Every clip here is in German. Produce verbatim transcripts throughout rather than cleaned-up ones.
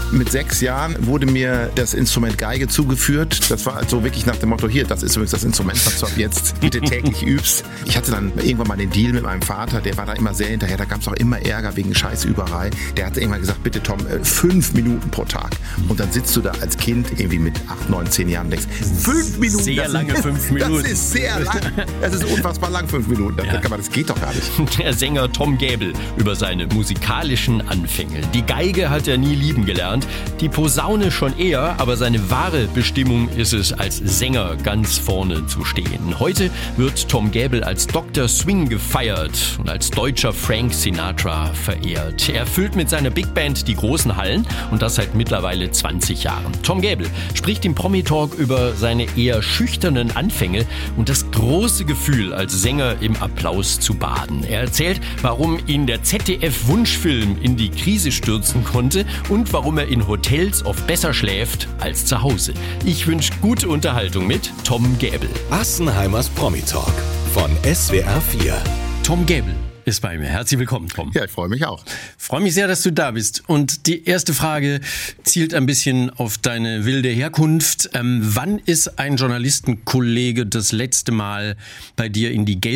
Mit sechs Jahren wurde mir das Instrument Geige zugeführt. Das war so wirklich nach dem Motto, hier, das ist übrigens das Instrument, was du ab jetzt bitte täglich übst. Ich hatte dann irgendwann mal den Deal mit meinem Vater, der war da immer sehr hinterher. Da gab es auch immer Ärger wegen Scheißüberei. Der hat irgendwann gesagt, bitte Tom, fünf Minuten pro Tag. Und dann sitzt du da als Kind irgendwie mit acht, neun, zehn Jahren und denkst, fünf Minuten? Sehr das lange ist, fünf Minuten. Das ist sehr lang. Das ist unfassbar lang, fünf Minuten. Das, ja. das geht doch gar nicht. Der Sänger Tom Gäbel über seine musikalischen Anfänge. Die Geige hat er nie lieben gelernt, die Posaune schon eher, aber seine wahre Bestimmung ist es, als Sänger ganz vorne zu stehen. Heute wird Tom Gäbel als Doktor Swing gefeiert und als deutscher Frank Sinatra verehrt. Er füllt mit seiner Big Band die großen Hallen und das seit mittlerweile zwanzig Jahren. Tom Gäbel spricht im Promi-Talk über seine eher schüchternen Anfänge und das große Gefühl, als Sänger im Applaus zu baden. Er erzählt, warum ihn der Z D F-Wunschfilm in die Krise stürzen konnte und warum er in Hotels oft besser schläft als zu Hause. Ich wünsche gute Unterhaltung mit Tom Gäbel. Assenheimers Promi-Talk von S W R vier. Tom Gäbel ist bei mir. Herzlich willkommen, Tom. Ja, ich freue mich auch. Freue mich sehr, dass du da bist. Und die erste Frage zielt ein bisschen auf deine wilde Herkunft. Ähm, wann ist ein Journalistenkollege das letzte Mal bei dir in die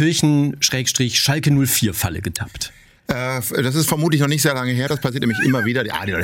Gelsenkirchen-Schalke null vier Falle getappt? Das ist vermutlich noch nicht sehr lange her, das passiert nämlich immer wieder. Ah, die Leute,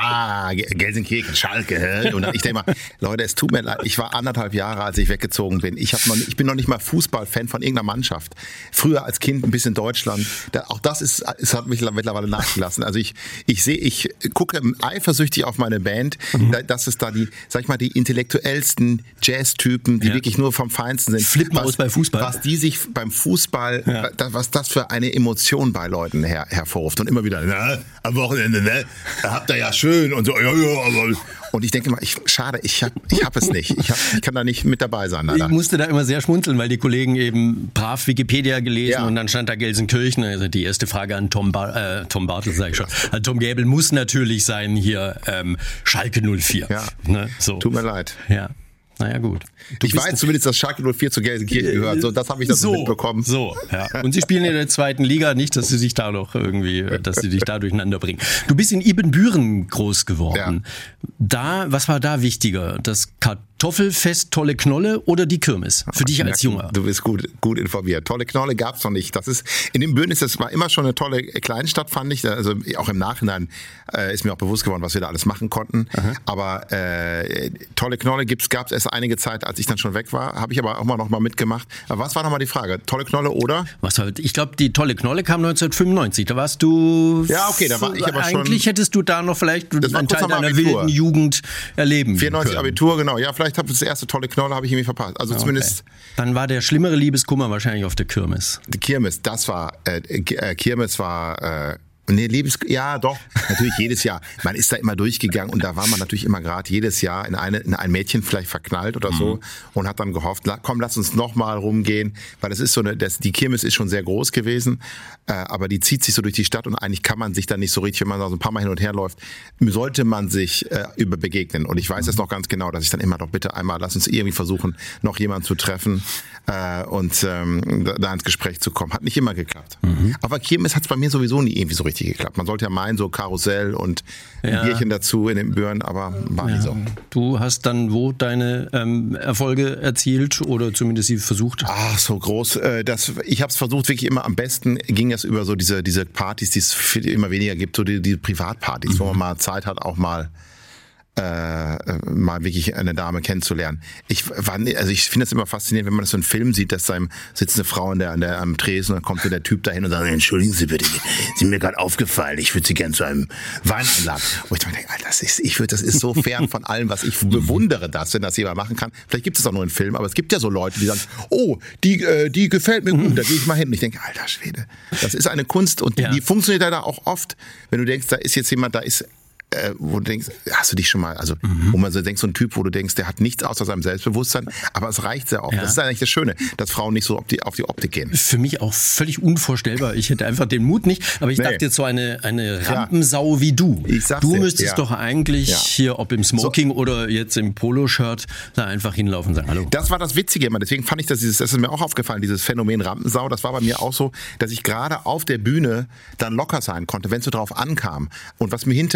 ah Gelsenkirchen, Schalke. Und ich denke mal, Leute, es tut mir leid, ich war anderthalb Jahre, als ich weggezogen bin. Ich, hab noch, ich bin noch nicht mal Fußballfan von irgendeiner Mannschaft. Früher als Kind ein bisschen Deutschland. Da, auch das ist, es hat mich mittlerweile nachgelassen. Also ich, ich sehe, ich gucke eifersüchtig auf meine Band, mhm. dass es da die, sag ich mal, die intellektuellsten Jazz-Typen, die ja. wirklich nur vom Feinsten sind. Flippen aus bei Fußball. Was die sich beim Fußball, ja. was das für eine Emotion bei Leuten Her, hervorruft und immer wieder, na, am Wochenende, ne, habt ihr ja schön und so, ja, ja, aber und ich denke mal, ich, schade, ich hab, ich hab es nicht, ich, hab, ich kann da nicht mit dabei sein. Leider. Ich musste da immer sehr schmunzeln, weil die Kollegen eben brav Wikipedia gelesen ja. und dann stand da Gelsenkirchen, also die erste Frage an Tom, Bar, äh, Tom Bartels, sag ich schon, an Tom Gäbel muss natürlich sein hier, ähm, Schalke null vier. Ja, ne, so. Tut mir leid. Ja. Naja, gut. Du ich weiß zumindest, dass Schalke null vier zu Gelsenkirchen gehört. So, das habe ich dann so mitbekommen. So, ja. Und sie spielen in der zweiten Liga, nicht, dass sie sich da noch irgendwie, dass sie dich da durcheinander bringen. Du bist in Ibbenbüren groß geworden. Ja. Da, was war da wichtiger? Das Kartoffelfest Tolle Knolle oder die Kirmes? Für dich als Junger. Du bist gut, gut informiert. Tolle Knolle gab's noch nicht. Das ist, in Ibbenbüren ist das war immer schon eine tolle Kleinstadt, fand ich. Also auch im Nachhinein äh, ist mir auch bewusst geworden, was wir da alles machen konnten. Aha. Aber äh, Tolle Knolle gibt's, gab's erst einige Zeit, als ich dann schon weg war, habe ich aber auch mal noch mal mitgemacht. Aber was war noch mal die Frage? Tolle Knolle oder? Was war, ich glaube, die Tolle Knolle kam neunzehnhundertfünfundneunzig. Da warst du... Ja, okay, da war ich aber schon... Eigentlich hättest du da noch vielleicht einen Teil deiner Abitur. wilden Jugend erleben vierundneunzig können. Abitur, genau. Ja, vielleicht habe ich das erste Tolle Knolle habe ich irgendwie verpasst. Also okay. zumindest... Dann war der schlimmere Liebeskummer wahrscheinlich auf der Kirmes. Die Kirmes, das war... Äh, Kirmes war... Äh, Nee, Liebes, ja, doch, natürlich jedes Jahr. Man ist da immer durchgegangen und da war man natürlich immer gerade jedes Jahr in, eine, in ein Mädchen vielleicht verknallt oder so mhm. und hat dann gehofft, komm, lass uns nochmal rumgehen, weil das ist so eine, das, die Kirmes ist schon sehr groß gewesen, äh, aber die zieht sich so durch die Stadt und eigentlich kann man sich da nicht so richtig, wenn man da so ein paar Mal hin und her läuft, sollte man sich äh, über begegnen. Und ich weiß jetzt noch ganz genau, dass ich dann immer doch bitte einmal, lass uns irgendwie versuchen, noch jemanden zu treffen äh, und ähm, da, da ins Gespräch zu kommen. Hat nicht immer geklappt. Mhm. Aber Kirmes hat es bei mir sowieso nie irgendwie so richtig geklappt. Man sollte ja meinen, so Karussell und ein ja. Bierchen dazu in den Birnen, aber war ja. nicht so. Du hast dann wo deine ähm, Erfolge erzielt oder zumindest sie versucht? Ach, so groß. Äh, das, ich habe es versucht, wirklich immer am besten ging das über so diese, diese Partys, die es immer weniger gibt, so die, die Privatpartys, mhm. wo man mal Zeit hat, auch mal Äh, mal wirklich eine Dame kennenzulernen. Ich war, also ich finde das immer faszinierend, wenn man das so in Filmen sieht, dass da sitzt eine Frau an der, an der, am Tresen und dann kommt so der Typ dahin und sagt, entschuldigen Sie bitte, Sie sind mir gerade aufgefallen, ich würde Sie gerne zu einem Wein einladen. Wo ich mir denke, Alter, das ist, ich würde, das ist so fern von allem, was ich bewundere, das, wenn das jemand machen kann. Vielleicht gibt es auch nur in Filmen, aber es gibt ja so Leute, die sagen, oh, die, äh, die gefällt mir gut, da gehe ich mal hin. Und ich denke, alter Schwede, das ist eine Kunst und ja. die funktioniert leider auch oft, wenn du denkst, da ist jetzt jemand, da ist Äh, wo du denkst, hast du dich schon mal, also mhm. wo man so denkt, so ein Typ, wo du denkst, der hat nichts außer seinem Selbstbewusstsein, aber es reicht sehr oft. Ja. Das ist eigentlich das Schöne, dass Frauen nicht so auf die, auf die Optik gehen. Für mich auch völlig unvorstellbar. Ich hätte einfach den Mut nicht, aber ich nee. dachte jetzt so eine, eine Rampensau ja. wie du. Ich sag's du dir. müsstest ja. doch eigentlich ja. hier, ob im Smoking so. oder jetzt im Poloshirt, da einfach hinlaufen und sagen, hallo. Das war das Witzige immer, deswegen fand ich das, dieses, das ist mir auch aufgefallen, dieses Phänomen Rampensau, das war bei mir auch so, dass ich gerade auf der Bühne dann locker sein konnte, wenn es so drauf ankam. Und was mir hinter der Bühne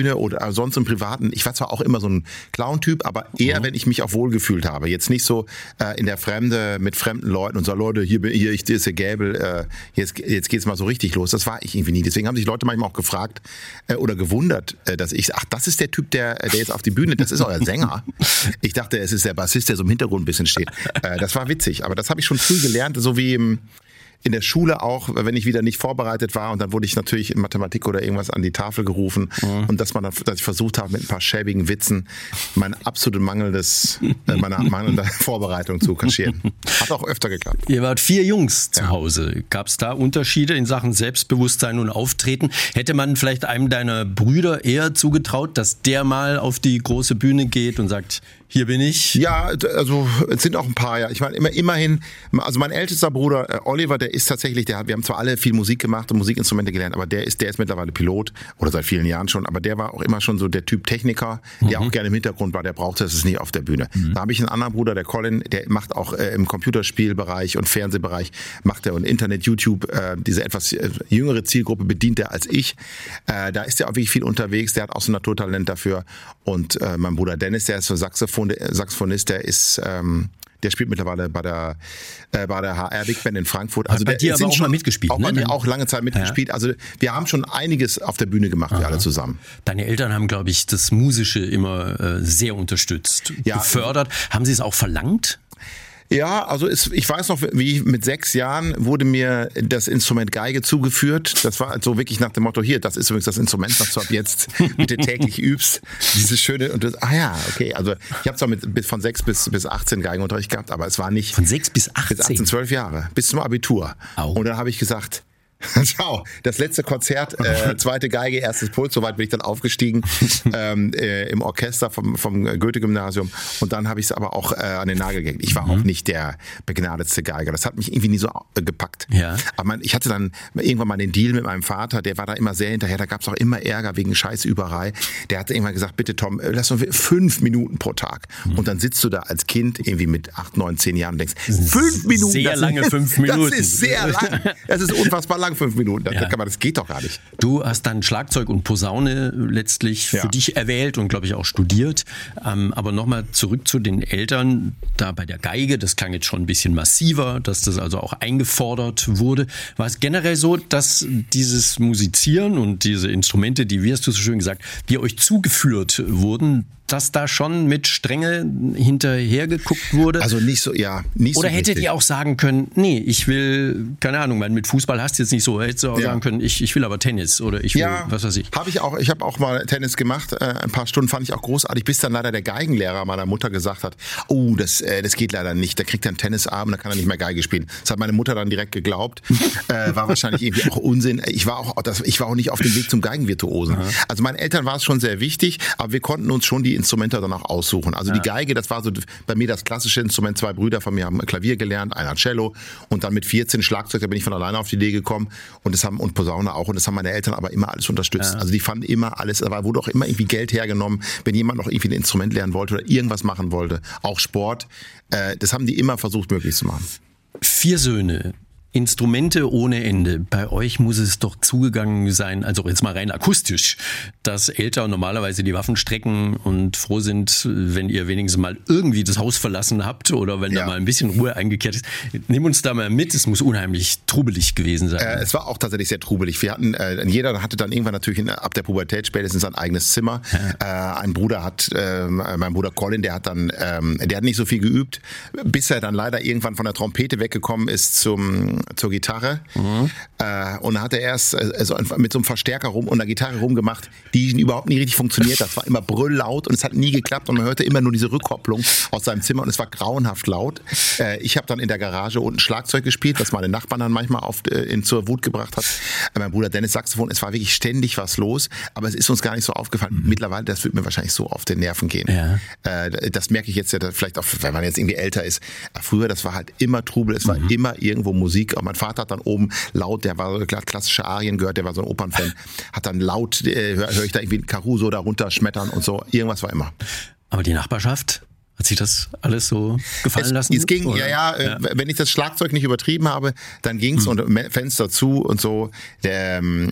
Bühne oder sonst im Privaten, ich war zwar auch immer so ein Clown-Typ, aber eher, mhm. wenn ich mich auch wohl gefühlt habe. Jetzt nicht so äh, in der Fremde mit fremden Leuten und so, Leute, hier, hier ich, hier ist der Gäbel, äh, jetzt, jetzt geht's mal so richtig los. Das war ich irgendwie nie. Deswegen haben sich Leute manchmal auch gefragt äh, oder gewundert, äh, dass ich, ach, das ist der Typ, der, der jetzt auf die Bühne, das ist euer Sänger. Ich dachte, es ist der Bassist, der so im Hintergrund ein bisschen steht. Äh, das war witzig, aber das habe ich schon früh gelernt, so wie im in der Schule auch, wenn ich wieder nicht vorbereitet war und dann wurde ich natürlich in Mathematik oder irgendwas an die Tafel gerufen mhm. und dass man, dass ich versucht habe mit ein paar schäbigen Witzen mein absolut mangelndes, äh, meine mangelnde Vorbereitung zu kaschieren. Hat auch öfter geklappt. Ihr wart vier Jungs zu ja. Hause. Gab es da Unterschiede in Sachen Selbstbewusstsein und Auftreten? Hätte man vielleicht einem deiner Brüder eher zugetraut, dass der mal auf die große Bühne geht und sagt, hier bin ich? Ja, also es sind auch ein paar, ja. Ich meine, immer, immerhin, also mein ältester Bruder äh, Oliver, der ist tatsächlich, der hat, wir haben zwar alle viel Musik gemacht und Musikinstrumente gelernt, aber der ist, der ist mittlerweile Pilot oder seit vielen Jahren schon, aber der war auch immer schon so der Typ Techniker, der mhm. auch gerne im Hintergrund war, der brauchte es nicht auf der Bühne. Mhm. Da habe ich einen anderen Bruder, der Colin, der macht auch äh, im Computerspielbereich und Fernsehbereich, macht er und Internet, YouTube, äh, diese etwas äh, jüngere Zielgruppe bedient er als ich. Äh, da ist er auch wirklich viel unterwegs, der hat auch so ein Naturtalent dafür und äh, mein Bruder Dennis, der ist so Saxophon Der Saxophonist, der ist, ähm, der spielt mittlerweile bei der äh, bei der H R Big Band in Frankfurt. Also bei der dir aber auch schon mal mitgespielt, auch, ne? auch lange Zeit mitgespielt. Ja. Also wir haben schon einiges auf der Bühne gemacht, Aha. wir alle zusammen. Deine Eltern haben, glaube ich, das Musische immer äh, sehr unterstützt, ja. gefördert. Haben sie es auch verlangt? Ja, also es, ich weiß noch, wie mit sechs Jahren wurde mir das Instrument Geige zugeführt. Das war so wirklich nach dem Motto, hier, das ist übrigens das Instrument, was du ab jetzt bitte täglich übst. Dieses schöne, und das, ah ja, okay, also ich habe zwar mit, von sechs bis, bis achtzehn Geigenunterricht gehabt, aber es war nicht... Von sechs bis achtzehn? Bis achtzehn, zwölf Jahre, bis zum Abitur. Au. Und dann habe ich gesagt... Ciao, das letzte Konzert, äh, zweite Geige, erstes Puls, soweit bin ich dann aufgestiegen ähm, äh, im Orchester vom, vom Goethe-Gymnasium und dann habe ich es aber auch äh, an den Nagel gehängt. Ich war mhm. auch nicht der begnadetste Geiger, das hat mich irgendwie nie so äh, gepackt. Ja. Aber man, ich hatte dann irgendwann mal den Deal mit meinem Vater, der war da immer sehr hinterher, da gab es auch immer Ärger wegen Scheißüberei. Der hat irgendwann gesagt, bitte Tom, lass uns fünf Minuten pro Tag. Mhm. Und dann sitzt du da als Kind irgendwie mit acht, neun, zehn Jahren und denkst, fünf Minuten. Sehr das lange ist, fünf Minuten. Das ist sehr lang. Das ist unfassbar lang. Fünf Minuten, das, ja. kann man, das geht doch gar nicht. Du hast dann Schlagzeug und Posaune letztlich ja. für dich erwählt und glaube ich auch studiert. Ähm, aber nochmal zurück zu den Eltern, da bei der Geige, das klang jetzt schon ein bisschen massiver, dass das also auch eingefordert wurde. War es generell so, dass dieses Musizieren und diese Instrumente, die, wie hast du so schön gesagt, die euch zugeführt wurden, dass da schon mit Strenge hinterher geguckt wurde? Also nicht so, ja, nicht so. Oder hättet richtig. ihr auch sagen können, nee, ich will, keine Ahnung, mit Fußball hast du jetzt nicht so, hättest du auch ja. sagen können, ich, ich will aber Tennis oder ich will, ja, was weiß ich. Habe ich auch, ich habe auch mal Tennis gemacht, äh, ein paar Stunden fand ich auch großartig, bis dann leider der Geigenlehrer meiner Mutter gesagt hat, oh, das, äh, das geht leider nicht, der kriegt dann Tennisarm, da kann er nicht mehr Geige spielen. Das hat meine Mutter dann direkt geglaubt, äh, war wahrscheinlich irgendwie auch Unsinn. Ich war auch, das, ich war auch nicht auf dem Weg zum Geigenvirtuosen. Aha. Also meinen Eltern war es schon sehr wichtig, aber wir konnten uns schon die Instrumente dann auch aussuchen. Also ja. die Geige, das war so bei mir das klassische Instrument. Zwei Brüder von mir haben Klavier gelernt, einer Cello und dann mit vierzehn Schlagzeug, da bin ich von alleine auf die Idee gekommen und das haben und Posaune auch und das haben meine Eltern aber immer alles unterstützt. Ja. Also die fanden immer alles, aber wurde auch immer irgendwie Geld hergenommen, wenn jemand noch irgendwie ein Instrument lernen wollte oder irgendwas machen wollte, auch Sport. Äh, das haben die immer versucht möglich zu machen. Vier Söhne. Instrumente ohne Ende. Bei euch muss es doch zugegangen sein, also jetzt mal rein akustisch, dass Eltern normalerweise die Waffen strecken und froh sind, wenn ihr wenigstens mal irgendwie das Haus verlassen habt oder wenn ja. da mal ein bisschen Ruhe eingekehrt ist. Nimm uns da mal mit, es muss unheimlich trubelig gewesen sein. Äh, es war auch tatsächlich sehr trubelig. Wir hatten, äh, jeder hatte dann irgendwann natürlich in, ab der Pubertät spätestens sein eigenes Zimmer. Ja. Äh, ein Bruder hat, äh, mein Bruder Colin, der hat dann, ähm, der hat nicht so viel geübt, bis er dann leider irgendwann von der Trompete weggekommen ist zum zur Gitarre mhm. äh, und dann hat er erst äh, so mit so einem Verstärker rum und einer Gitarre rumgemacht, die überhaupt nicht richtig funktioniert. Das war immer brülllaut und es hat nie geklappt und man hörte immer nur diese Rückkopplung aus seinem Zimmer und es war grauenhaft laut. Äh, ich habe dann in der Garage unten Schlagzeug gespielt, was meine Nachbarn dann manchmal auf, äh, in, zur Wut gebracht hat. Äh, mein Bruder Dennis Saxophon, es war wirklich ständig was los, aber es ist uns gar nicht so aufgefallen. Mhm. Mittlerweile, das wird mir wahrscheinlich so auf den Nerven gehen. Ja. Äh, das merke ich jetzt ja vielleicht auch, wenn man jetzt irgendwie älter ist. Früher, das war halt immer Trubel, es war mhm. immer irgendwo Musik. Und mein Vater hat dann oben laut, der war klassische Arien gehört, der war so ein Opernfan, hat dann laut, äh, höre hör ich da irgendwie ein Caruso da runter schmettern und so. Irgendwas war immer. Aber die Nachbarschaft? Hat sich das alles so gefallen es, lassen? Es ging, oder? ja, ja, ja. Wenn ich das Schlagzeug nicht übertrieben habe, dann ging's hm. und Fenster zu und so. Der,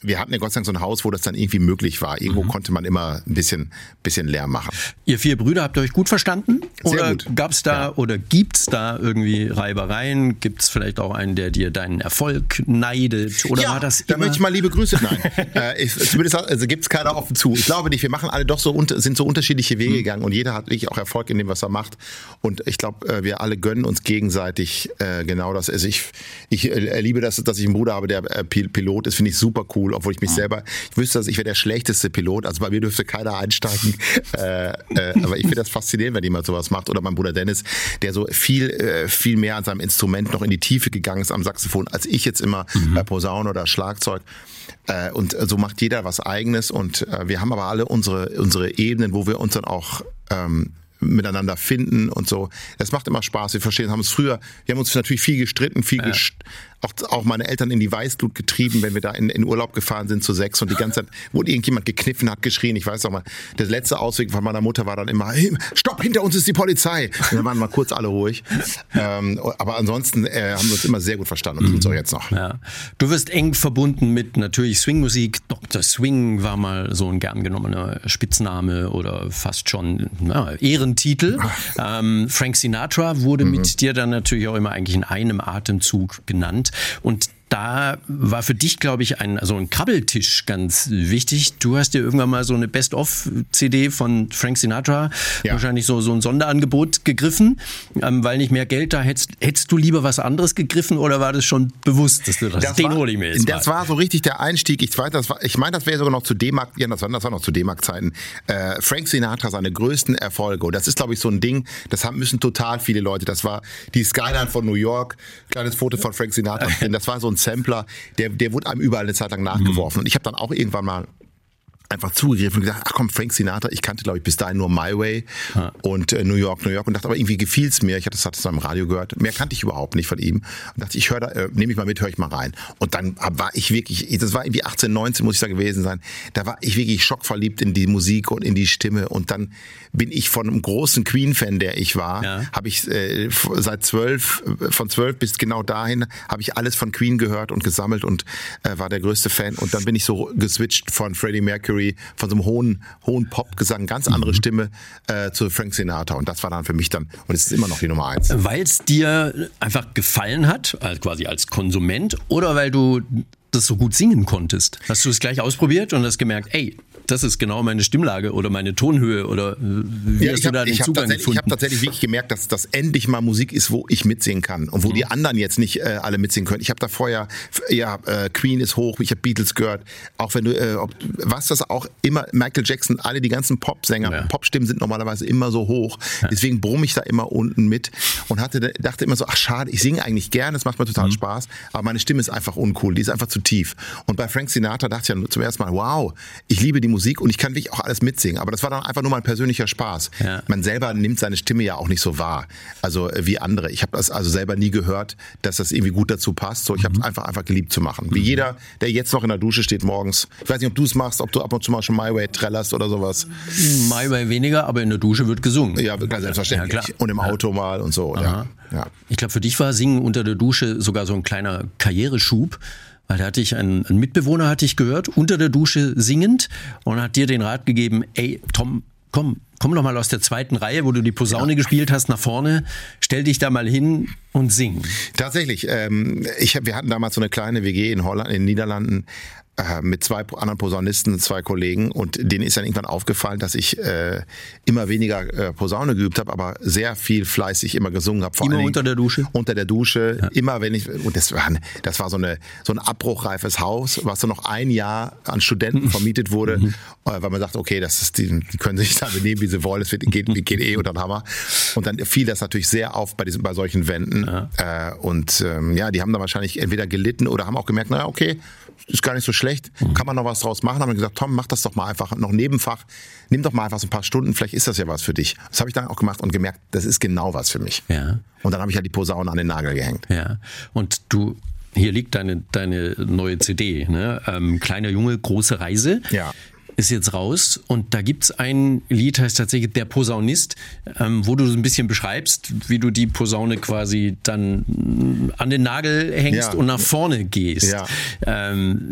wir hatten ja Gott sei Dank so ein Haus, wo das dann irgendwie möglich war. Irgendwo mhm. konnte man immer ein bisschen, bisschen Lärm machen. Ihr vier Brüder, habt ihr euch gut verstanden? Sehr oder gut. Gab's da Ja. oder gibt's da irgendwie Reibereien? Gibt's vielleicht auch einen, der dir deinen Erfolg neidet? Oder ja, war das da immer... möchte ich mal liebe Grüße. Nein, äh, ich, zumindest also gibt's keiner offen zu. Ich glaube nicht. Wir machen alle doch so unter, sind so unterschiedliche Wege mhm. gegangen und jeder hat wirklich auch Erfolg in dem, was er macht. Und ich glaube, äh, wir alle gönnen uns gegenseitig äh, genau das. Also ich, ich äh, liebe das, dass ich einen Bruder habe, der äh, Pilot ist. Finde ich super cool, obwohl ich mich mhm. selber, ich wüsste, dass ich wäre der schlechteste Pilot. Also bei mir dürfte keiner einsteigen. äh, äh, aber ich finde das faszinierend, wenn jemand sowas macht. Oder mein Bruder Dennis, der so viel, äh, viel mehr an seinem Instrument noch in die Tiefe gegangen ist am Saxophon, als ich jetzt immer mhm. bei Posaune oder Schlagzeug. Äh, und so macht jeder was Eigenes. Und äh, wir haben aber alle unsere, unsere Ebenen, wo wir uns dann auch ähm, miteinander finden und so. Das macht immer Spaß. Wir verstehen, haben es früher, wir haben uns natürlich viel gestritten, viel ja. gest- auch, auch meine Eltern in die Weißglut getrieben, wenn wir da in, in Urlaub gefahren sind zu sechs und die ganze Zeit wurde irgendjemand gekniffen, hat geschrien. Ich weiß auch mal, der letzte Ausweg von meiner Mutter war dann immer, hey, stopp, hinter uns ist die Polizei. Und dann waren mal kurz alle ruhig. Ähm, aber ansonsten äh, haben wir uns immer sehr gut verstanden und sind so jetzt noch. Ja. Du wirst eng verbunden mit natürlich Swingmusik. Doktor Swing war mal so ein gern genommener Spitzname oder fast schon na, Ehrentitel. Ähm, Frank Sinatra wurde mhm. mit dir dann natürlich auch immer eigentlich in einem Atemzug genannt. Und da war für dich, glaube ich, ein, also ein Krabbeltisch ganz wichtig. Du hast dir irgendwann mal so eine Best-of-C D von Frank Sinatra, ja. wahrscheinlich so, so ein Sonderangebot gegriffen, ähm, weil nicht mehr Geld da. Hättest, hättest du lieber was anderes gegriffen oder war das schon bewusst, dass du das, das Ding hol ich mir jetzt Das mal. war so richtig der Einstieg. Ich weiß, das war, ich meine, das wäre sogar noch zu D-Mark, ja, das war, das war noch zu D-Mark-Zeiten. Äh, Frank Sinatra, seine größten Erfolge. Und das ist, glaube ich, so ein Ding, das haben müssen total viele Leute. Das war die Skyline von New York, kleines Foto von Frank Sinatra. Das war so ein Sampler, der, der wurde einem überall eine Zeit lang nachgeworfen. Und ich habe dann auch irgendwann mal einfach zugegriffen und gesagt, ach komm, Frank Sinatra, ich kannte, glaube ich, bis dahin nur My Way ja. und äh, New York, New York und dachte, aber irgendwie gefiel's mir. Ich hatte das, hatte das im Radio gehört. Mehr kannte ich überhaupt nicht von ihm. Und dachte, ich höre da, äh, nehme ich mal mit, höre ich mal rein. Und dann war ich wirklich, das war irgendwie achtzehn, neunzehn muss ich da gewesen sein, da war ich wirklich schockverliebt in die Musik und in die Stimme. Und dann bin ich von einem großen Queen-Fan, der ich war, ja. habe ich äh, seit zwölf, von zwölf bis genau dahin, habe ich alles von Queen gehört und gesammelt und äh, war der größte Fan. Und dann bin ich so geswitcht von Freddie Mercury, von so einem hohen, hohen Popgesang, ganz andere mhm. Stimme äh, zu Frank Sinatra. Und das war dann für mich dann, und es ist immer noch die Nummer eins. Weil es dir einfach gefallen hat, also quasi als Konsument, oder weil du das so gut singen konntest? Hast du es gleich ausprobiert und hast gemerkt, ey, das ist genau meine Stimmlage oder meine Tonhöhe oder wie ja, hast du hab, da den Zugang gefunden? Ich habe tatsächlich wirklich gemerkt, dass das endlich mal Musik ist, wo ich mitsingen kann und wo mhm. die anderen jetzt nicht äh, alle mitsingen können. Ich habe da vorher, ja, äh, Queen ist hoch, ich habe Beatles gehört, auch wenn du, äh, ob, was das auch immer, Michael Jackson, alle die ganzen Popsänger, ja. Popstimmen sind normalerweise immer so hoch, ja. deswegen brumme ich da immer unten mit und hatte, dachte immer so, ach schade, ich singe eigentlich gerne, es macht mir total mhm. Spaß, aber meine Stimme ist einfach uncool, die ist einfach zu tief. Und bei Frank Sinatra dachte ich ja zum ersten Mal, wow, ich liebe die Musik und ich kann wirklich auch alles mitsingen, aber das war dann einfach nur mein persönlicher Spaß. Ja. Man selber nimmt seine Stimme ja auch nicht so wahr, also wie andere. Ich habe das also selber nie gehört, dass das irgendwie gut dazu passt. So, ich habe es mhm. einfach einfach geliebt zu machen. Wie jeder, der jetzt noch in der Dusche steht morgens. Ich weiß nicht, ob du es machst, ob du ab und zu mal schon My Way trällerst oder sowas. My Way weniger, aber in der Dusche wird gesungen. Ja, klar, selbstverständlich. Ja, klar. Und im Auto mal und so. Ja. Ja. Ich glaube, für dich war Singen unter der Dusche sogar so ein kleiner Karriereschub. Weil da hatte ich einen, einen Mitbewohner, hatte ich gehört, unter der Dusche singend und hat dir den Rat gegeben, ey Tom, komm, komm doch mal aus der zweiten Reihe, wo du die Posaune ja. gespielt hast, nach vorne, stell dich da mal hin und sing. Tatsächlich, ähm, ich, wir hatten damals so eine kleine W G in Holland, in den Niederlanden, mit zwei anderen Posaunisten, zwei Kollegen und denen ist dann irgendwann aufgefallen, dass ich äh, immer weniger äh, Posaune geübt habe, aber sehr viel fleißig immer gesungen habe. Immer unter der Dusche? Unter der Dusche, ja. immer wenn ich, und das war, das war so, eine, so ein abbruchreifes Haus, was so noch ein Jahr an Studenten vermietet wurde, mhm. weil man sagt, okay, das ist die, die können sich da benehmen, wie sie wollen, es geht, geht eh unter den Hammer. Und dann fiel das natürlich sehr auf bei, diesen, bei solchen Wänden ja. äh, und ähm, ja, die haben dann wahrscheinlich entweder gelitten oder haben auch gemerkt, naja, okay, ist gar nicht so schlecht, mhm. kann man noch was draus machen. Haben wir gesagt, Tom, mach das doch mal einfach noch Nebenfach, nimm doch mal einfach so ein paar Stunden, vielleicht ist das ja was für dich. Das habe ich dann auch gemacht und gemerkt, das ist genau was für mich. Ja. Und dann habe ich halt die Posaune an den Nagel gehängt. Ja. Und du, hier liegt deine, deine neue C D, ne? Ähm, Kleiner Junge, große Reise. Ja. Ist jetzt raus und da gibt's ein Lied, heißt tatsächlich Der Posaunist, ähm, wo du so ein bisschen beschreibst, wie du die Posaune quasi dann an den Nagel hängst ja. und nach vorne gehst. Ja. Ähm,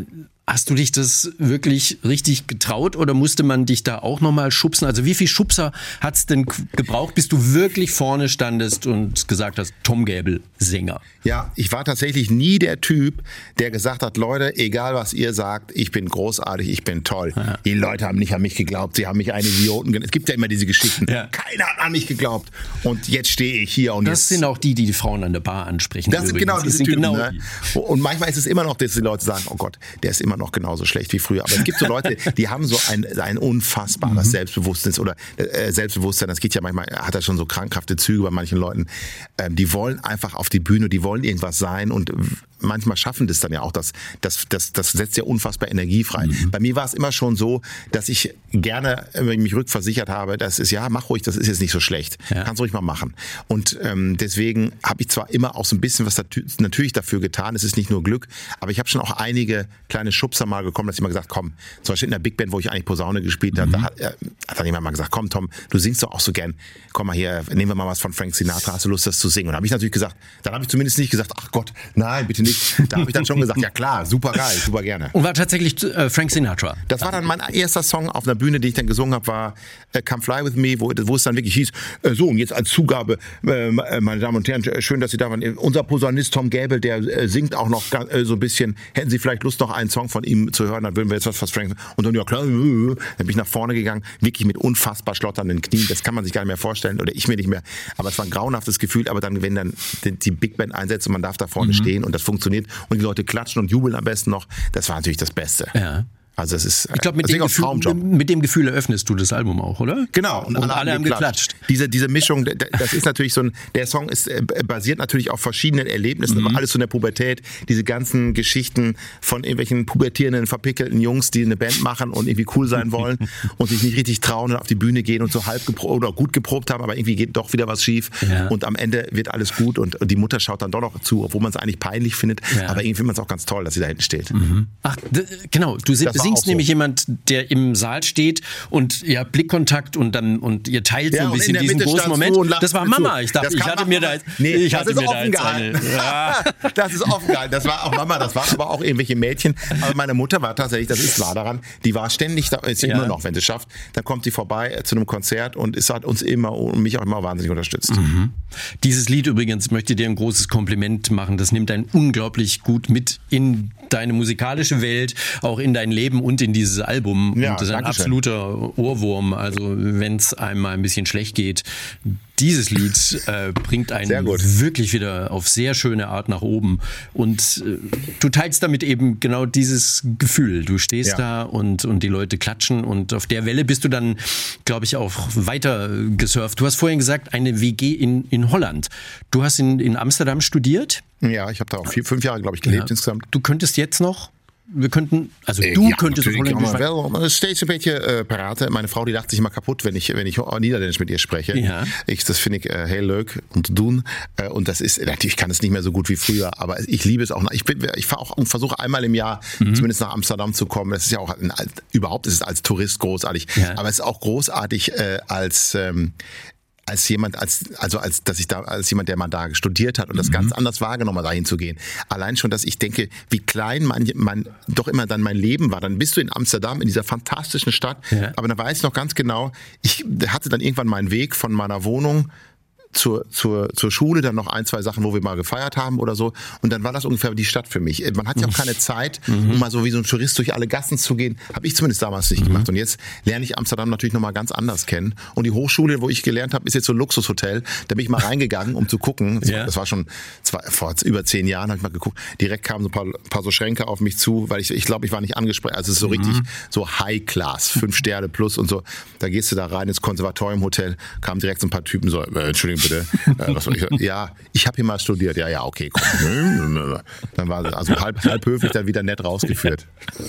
Hast du dich das wirklich richtig getraut oder musste man dich da auch nochmal schubsen? Also wie viel Schubser hat es denn gebraucht, bis du wirklich vorne standest und gesagt hast, Tom Gäbel, Sänger? Ja, ich war tatsächlich nie der Typ, der gesagt hat, Leute, egal was ihr sagt, ich bin großartig, ich bin toll. Ja. Die Leute haben nicht an mich geglaubt, sie haben mich einen Idioten genannt. Es gibt ja immer diese Geschichten. Ja. Keiner hat an mich geglaubt. Und jetzt stehe ich hier. Und das jetzt sind auch die, die die Frauen an der Bar ansprechen. Das sind genau diese sind Typen. Genau ne? die. Und manchmal ist es immer noch, dass die Leute sagen, oh Gott, der ist immer noch genauso schlecht wie früher. Aber es gibt so Leute, die haben so ein, ein unfassbares mhm. Selbstbewusstsein oder äh, Selbstbewusstsein. Das geht ja manchmal, hat er schon so krankhafte Züge bei manchen Leuten. Ähm, die wollen einfach auf die Bühne, die wollen irgendwas sein und manchmal schaffen das dann ja auch. Das, das, das, das setzt ja unfassbar Energie frei. Mhm. Bei mir war es immer schon so, dass ich gerne mich rückversichert habe, das ist ja, mach ruhig, das ist jetzt nicht so schlecht. Ja. Kannst ruhig mal machen. Und ähm, deswegen habe ich zwar immer auch so ein bisschen was natürlich dafür getan, es ist nicht nur Glück, aber ich habe schon auch einige kleine Schubser mal bekommen, dass ich mal gesagt, komm, zum Beispiel in der Big Band, wo ich eigentlich Posaune gespielt habe, mhm. da hat, äh, hat dann jemand mal gesagt, komm Tom, du singst doch auch so gern, komm mal hier, nehmen wir mal was von Frank Sinatra, hast du Lust, das zu singen? Und da habe ich natürlich gesagt, dann habe ich zumindest nicht gesagt, ach Gott, nein, bitte nicht. Da habe ich dann schon gesagt, ja klar, super geil, super gerne. Und war tatsächlich äh, Frank Sinatra? Das war dann mein erster Song auf einer Bühne, den ich dann gesungen habe, war äh, Come Fly With Me, wo, wo es dann wirklich hieß, äh, so und jetzt als Zugabe, äh, meine Damen und Herren, schön, dass Sie da waren. Unser Posaunist Tom Gäbel, der äh, singt auch noch äh, so ein bisschen, hätten Sie vielleicht Lust, noch einen Song von ihm zu hören, dann würden wir jetzt was von Frank. Und dann, ja klar, dann bin ich nach vorne gegangen, wirklich mit unfassbar schlotternden Knien, das kann man sich gar nicht mehr vorstellen, oder ich mir nicht mehr, aber es war ein grauenhaftes Gefühl, aber dann, wenn dann die, die Big Band einsetzt und man darf da vorne mhm. stehen und das funktioniert und die Leute klatschen und jubeln am besten noch, das war natürlich das Beste. Ja. Also es ist, ich glaube, mit, mit dem Gefühl eröffnest du das Album auch, oder? Genau. Und, und alle, alle haben geklatscht. geklatscht. Diese, diese Mischung, das ist natürlich so ein, der Song ist basiert natürlich auf verschiedenen Erlebnissen, mhm. aber alles so in der Pubertät, diese ganzen Geschichten von irgendwelchen pubertierenden, verpickelten Jungs, die eine Band machen und irgendwie cool sein wollen und sich nicht richtig trauen und auf die Bühne gehen und so halb geprobt oder gut geprobt haben, aber irgendwie geht doch wieder was schief ja. und am Ende wird alles gut und die Mutter schaut dann doch noch zu, obwohl man es eigentlich peinlich findet, ja. aber irgendwie findet man es auch ganz toll, dass sie da hinten steht. Mhm. Ach, d- genau, du singst so. Nämlich jemand, der im Saal steht und ihr habt Blickkontakt und dann und ihr teilt ja, so ein bisschen diesen großen Moment. Das war Mama. Ich dachte, ich hatte mir da, nee, ich hatte mir da jetzt eine. Ja. Das ist offen gehalten. Das war auch Mama. Das waren aber auch irgendwelche Mädchen. Aber meine Mutter war tatsächlich, das ist wahr daran, die war ständig da, ist ja immer noch, wenn sie es schafft, dann kommt sie vorbei zu einem Konzert und es hat uns immer und mich auch immer wahnsinnig unterstützt. Mhm. Dieses Lied übrigens, möchte dir ein großes Kompliment machen. Das nimmt einen unglaublich gut mit in deine musikalische Welt, auch in dein Leben und in dieses Album. Ja, und das ist ein absoluter Ohrwurm. Also wenn es einem mal ein bisschen schlecht geht, dieses Lied äh, bringt einen wirklich wieder auf sehr schöne Art nach oben. Und äh, du teilst damit eben genau dieses Gefühl. Du stehst ja. da und, und die Leute klatschen und auf der Welle bist du dann, glaube ich, auch weiter gesurft. Du hast vorhin gesagt, eine W G in, in Holland. Du hast in, in Amsterdam studiert? Ja, ich habe da auch vier, fünf Jahre, glaube ich, gelebt ja. insgesamt. Du könntest jetzt noch? Wir könnten, also du ja, könntest es Holländisch wel steeds een beetje uh, praten. Meine Frau, die lacht sich immer kaputt, wenn ich, wenn ich Niederländisch mit ihr spreche. Ja. Ich, das finde ich uh, heel leuk um zu tun. Uh, und das ist, natürlich kann es nicht mehr so gut wie früher, aber ich liebe es auch. Ich, bin, ich fahre auch und versuche einmal im Jahr mhm. zumindest nach Amsterdam zu kommen. Das ist ja auch, ein, überhaupt ist es als Tourist großartig. Ja. Aber es ist auch großartig äh, als, ähm, als jemand, als, also als, dass ich da, als jemand, der mal da studiert hat und das mhm. ganz anders wahrgenommen hat, dahin zu gehen. Allein schon, dass ich denke, wie klein man, man doch immer dann mein Leben war. Dann bist du in Amsterdam, in dieser fantastischen Stadt. Ja. Aber da weiß ich noch ganz genau, ich hatte dann irgendwann meinen Weg von meiner Wohnung zur, zur, zur Schule, dann noch ein, zwei Sachen, wo wir mal gefeiert haben oder so. Und dann war das ungefähr die Stadt für mich. Man hat ja auch keine Zeit, mhm. um mal so wie so ein Tourist durch alle Gassen zu gehen. Habe ich zumindest damals nicht mhm. gemacht. Und jetzt lerne ich Amsterdam natürlich nochmal ganz anders kennen. Und die Hochschule, wo ich gelernt habe, ist jetzt so ein Luxushotel. Da bin ich mal reingegangen, um zu gucken. Das, ja. war, das war schon zwei, vor über zehn Jahren, habe ich mal geguckt. Direkt kamen so ein paar, paar so Schränke auf mich zu, weil ich ich glaube, ich war nicht angesprochen. Also es ist so mhm. richtig so High Class, fünf Sterne plus und so. Da gehst du da rein ins Konservatoriumhotel, kamen direkt so ein paar Typen so, äh, Entschuldigung bitte, äh, was soll ich, ja, ich habe hier mal studiert. Ja, ja, okay, komm. Dann war also halb, halb höflich dann wieder nett rausgeführt.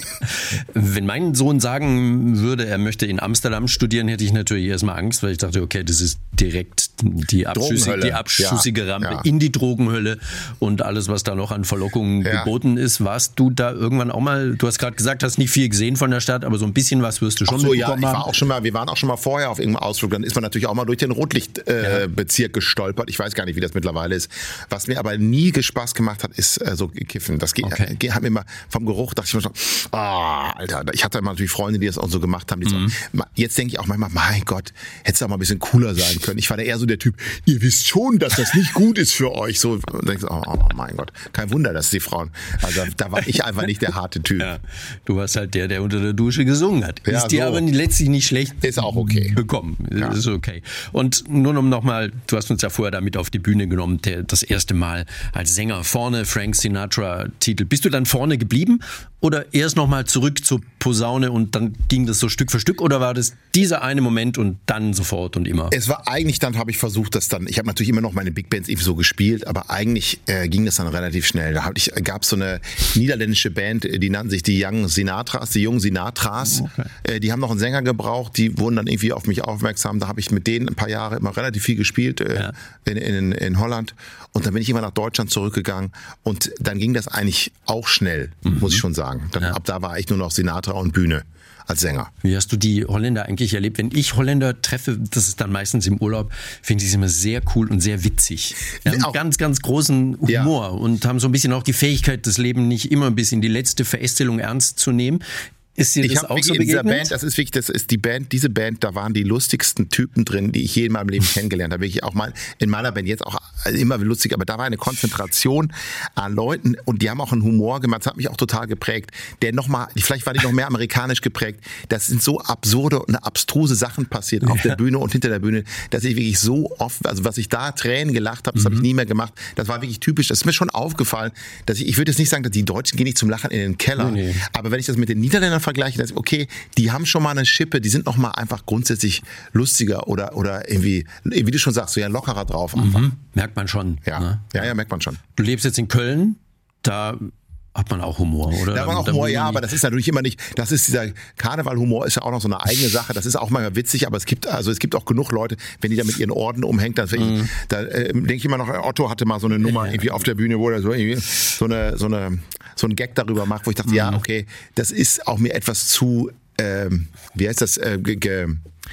Wenn mein Sohn sagen würde, er möchte in Amsterdam studieren, hätte ich natürlich erstmal Angst, weil ich dachte, okay, das ist direkt die abschüssige, die abschüssige ja, Rampe ja. in die Drogenhölle und alles, was da noch an Verlockungen ja. geboten ist. Warst du da irgendwann auch mal, du hast gerade gesagt, hast nicht viel gesehen von der Stadt, aber so ein bisschen was wirst du schon Ach so, ja, ich haben. war auch schon mal, wir waren auch schon mal vorher auf irgendeinem Ausflug, dann ist man natürlich auch mal durch den Rotlichtbezirk äh, ja. gestolpert. Ich weiß gar nicht, wie das mittlerweile ist. Was mir aber nie Spaß gemacht hat, ist äh, so Kiffen. Das geht, okay. äh, hat mir immer vom Geruch, dachte ich mir schon, ah, oh, Alter, ich hatte immer natürlich Freunde, die das auch so gemacht haben. Die mhm. so, jetzt denke ich auch manchmal, mein Gott, hättest du auch mal ein bisschen cooler sein können. Ich war da eher so der Typ, ihr wisst schon, dass das nicht gut ist für euch. So, und denkst, oh, oh mein Gott, kein Wunder, dass die Frauen, also da war ich einfach nicht der harte Typ. Ja, du warst halt der, der unter der Dusche gesungen hat. Ja, ist dir so. aber letztlich nicht schlecht ist auch okay. bekommen. Ja. Ist okay. Und nur um nochmal, du hast uns ja vorher damit auf die Bühne genommen, der, das erste Mal als Sänger vorne, Frank Sinatra-Titel. Bist du dann vorne geblieben oder erst nochmal zurück zur Posaune und dann ging das so Stück für Stück oder war das dieser eine Moment und dann sofort und immer? Es war eigentlich, dann habe ich versucht, das dann, ich habe natürlich immer noch meine Big Bands eben so gespielt, aber eigentlich äh, ging das dann relativ schnell. Da gab es so eine niederländische Band, die nannten sich die Young Sinatras, die jungen Sinatras. Okay. Äh, die haben noch einen Sänger gebraucht, die wurden dann irgendwie auf mich aufmerksam. Da habe ich mit denen ein paar Jahre immer relativ viel gespielt äh, ja. in, in, in Holland. Und dann bin ich immer nach Deutschland zurückgegangen und dann ging das eigentlich auch schnell, mhm. muss ich schon sagen. Dann, ja. Ab da war ich nur noch Sinatra und Bühne als Sänger. Wie hast du die Holländer eigentlich erlebt? Wenn ich Holländer treffe, das ist dann meistens im Urlaub, finde ich sie immer sehr cool und sehr witzig. Die haben einen ganz, ganz großen Humor ja. und haben so ein bisschen auch die Fähigkeit, das Leben nicht immer bis in die letzte Verästelung ernst zu nehmen. Ist dir das ich auch so in dieser Band, das ist wirklich, das ist die Band, diese Band, da waren die lustigsten Typen drin, die ich je in meinem Leben kennengelernt habe. Wirklich auch mal in meiner Band jetzt auch immer lustig, aber da war eine Konzentration an Leuten und die haben auch einen Humor gemacht, das hat mich auch total geprägt. Der nochmal, vielleicht war die noch mehr amerikanisch geprägt. Das sind so absurde und abstruse Sachen passiert ja. auf der Bühne und hinter der Bühne, dass ich wirklich so oft, also was ich da Tränen gelacht habe, das mhm. habe ich nie mehr gemacht. Das war wirklich typisch. Das ist mir schon aufgefallen, dass ich, ich würde jetzt nicht sagen, dass die Deutschen gehen nicht zum Lachen in den Keller, nee, nee. aber wenn ich das mit den Niederländern vergleiche, dass okay, die haben schon mal eine Schippe, die sind noch mal einfach grundsätzlich lustiger oder oder irgendwie, wie du schon sagst, so ja lockerer drauf. Mhm. Merkt man schon. Ja. Ne? ja, ja, merkt man schon. Du lebst jetzt in Köln, da hat man auch Humor, oder? Da hat man auch Humor, ja, aber das ist natürlich immer nicht, das ist dieser Karneval-Humor ist ja auch noch so eine eigene Sache, das ist auch manchmal witzig, aber es gibt also es gibt auch genug Leute, wenn die da mit ihren Orden umhängt, dann mhm. da äh, denke ich immer noch, Otto hatte mal so eine Nummer irgendwie auf der Bühne, wo er so irgendwie so eine so eine so ein Gag darüber macht, wo ich dachte, mhm. ja, okay, das ist auch mir etwas zu, ähm, wie heißt das, äh, ge, ge,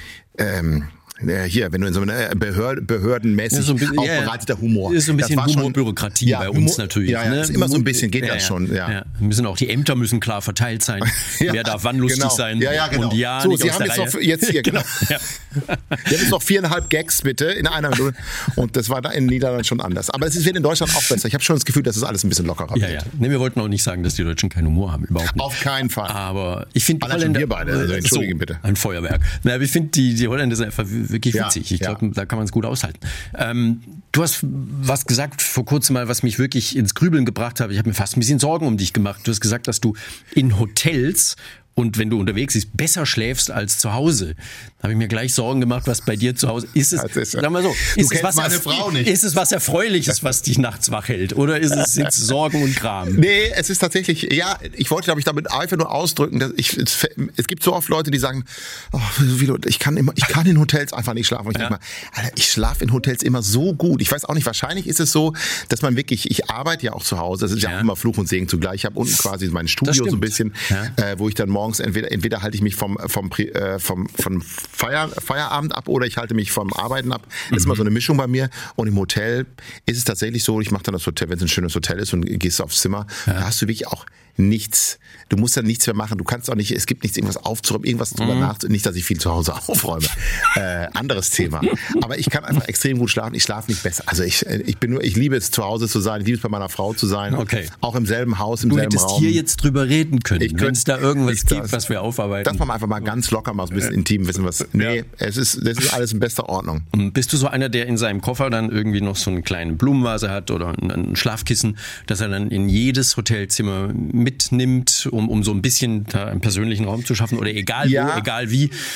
ähm, hier, wenn du in so einer Behörde, behördenmäßig ja, so bisschen, aufbereiteter Humor. Ist so ein bisschen Humorbürokratie ja, bei uns Humor, natürlich. Ja, ja, ne? ist immer so ein bisschen, geht ja, das schon. Ja. Ja. Müssen auch die Ämter müssen klar verteilt sein. ja, Wer darf wann lustig genau. sein ja, ja, genau. und ja so, nicht Sie aus haben der jetzt Reihe. noch jetzt hier, genau. ja. Jetzt noch viereinhalb Gags bitte in einer Minute und das war da in den Niederlanden schon anders. Aber es wird in Deutschland auch besser. Ich habe schon das Gefühl, dass es alles ein bisschen lockerer ja, wird. Ja. Nee, wir wollten auch nicht sagen, dass die Deutschen keinen Humor haben, überhaupt nicht. Auf keinen Fall. Aber ich finde die Holländer, wir beide, also entschuldigen so, bitte. Ein Feuerwerk. Na, aber ich finde die, die Holländer sind einfach wirklich witzig. Ja, ich glaube, ja. da kann man es gut aushalten. Ähm, du hast was gesagt vor kurzem mal, was mich wirklich ins Grübeln gebracht hat. Ich habe mir fast ein bisschen Sorgen um dich gemacht. Du hast gesagt, dass du in Hotels und wenn du unterwegs bist, besser schläfst als zu Hause. Da habe ich mir gleich Sorgen gemacht, was bei dir zu Hause ist. Es, ist, sag mal so, ist es, was meine Frau nicht. Ist es was Erfreuliches, was dich nachts wach hält? Oder ist es jetzt Sorgen und Kram? Nee, es ist tatsächlich, ja, ich wollte, glaube ich, damit einfach nur ausdrücken, dass ich, es, es gibt so oft Leute, die sagen, oh, ich kann immer, ich kann in Hotels einfach nicht schlafen. Und ich ja. denke mal, Alter, ich schlafe in Hotels immer so gut. Ich weiß auch nicht, wahrscheinlich ist es so, dass man wirklich, ich arbeite ja auch zu Hause, das ist ja, ja auch immer Fluch und Segen zugleich. Ich habe unten quasi mein Studio so ein bisschen, ja. äh, wo ich dann morgens entweder entweder halte ich mich vom vom äh, vom vom Feier, Feierabend ab oder ich halte mich vom Arbeiten ab. Das mhm. ist immer so eine Mischung bei mir. Und im Hotel ist es tatsächlich so, ich mache dann das Hotel, wenn es ein schönes Hotel ist und gehst aufs Zimmer, ja. da hast du wirklich auch nichts. Du musst dann nichts mehr machen. Du kannst auch nicht, es gibt nichts, irgendwas aufzuräumen, irgendwas drüber mhm. nachzudenken. Nicht, dass ich viel zu Hause aufräume. äh, anderes Thema. Aber ich kann einfach extrem gut schlafen. Ich schlafe nicht besser. Also ich, ich bin nur, ich liebe es zu Hause zu sein. Ich liebe es bei meiner Frau zu sein. Okay. Auch im selben Haus, im du selben Raum. Du hättest hier jetzt drüber reden können, wenn es da irgendwas gibt, was wir aufarbeiten. Das machen wir einfach mal ganz locker, mal so ein bisschen intim wissen, was. Nee, ja. es ist, das ist alles in bester Ordnung. Bist du so einer, der in seinem Koffer dann irgendwie noch so eine kleine Blumenvase hat oder ein Schlafkissen, das er dann in jedes Hotelzimmer mitnimmt, um, um so ein bisschen da einen persönlichen Raum zu schaffen oder egal ja. wo, egal wie?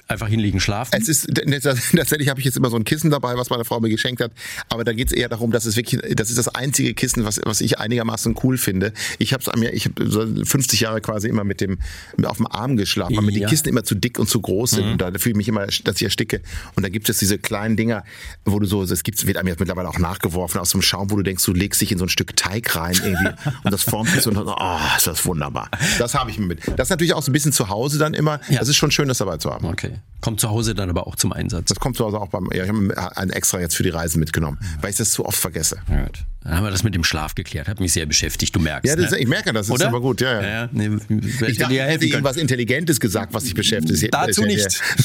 einfach hinlegen, schlafen? Es ist, tatsächlich habe ich jetzt immer so ein Kissen dabei, was meine Frau mir geschenkt hat, aber da geht es eher darum, dass es wirklich, das ist das einzige Kissen, was, was ich einigermaßen cool finde. Ich habe es an mir, ich habe so fünfzig Jahre quasi immer mit dem, auf dem Arm geschlafen, weil mir die Ja. Kisten immer zu dick und zu groß sind Mhm. und da fühle ich mich immer, dass ich ersticke. Und da gibt es diese kleinen Dinger, wo du so, es gibt, wird einem jetzt mittlerweile auch nachgeworfen aus so einem Schaum, wo du denkst, du legst dich in so ein Stück Teig rein irgendwie und das formt sich so und oh, ist das wunderbar. Das habe ich mir mit. Das ist natürlich auch so ein bisschen zu Hause dann immer. Ja. Das ist schon schön, das dabei zu haben. Okay. Kommt zu Hause dann aber auch zum Einsatz. Das kommt zu Hause auch beim, ja, ich habe einen extra jetzt für die Reisen mitgenommen, weil ich das zu oft vergesse. Ja, gut. Dann haben wir das mit dem Schlaf geklärt. Hat mich sehr beschäftigt, du merkst. Ja, das, ne? ich merke das, das ist Oder? aber gut, ja, ja. ja, ja. Nee, Ich dachte, ich hätte irgendwas Intelligentes gesagt, was dich beschäftigt. Dazu nicht.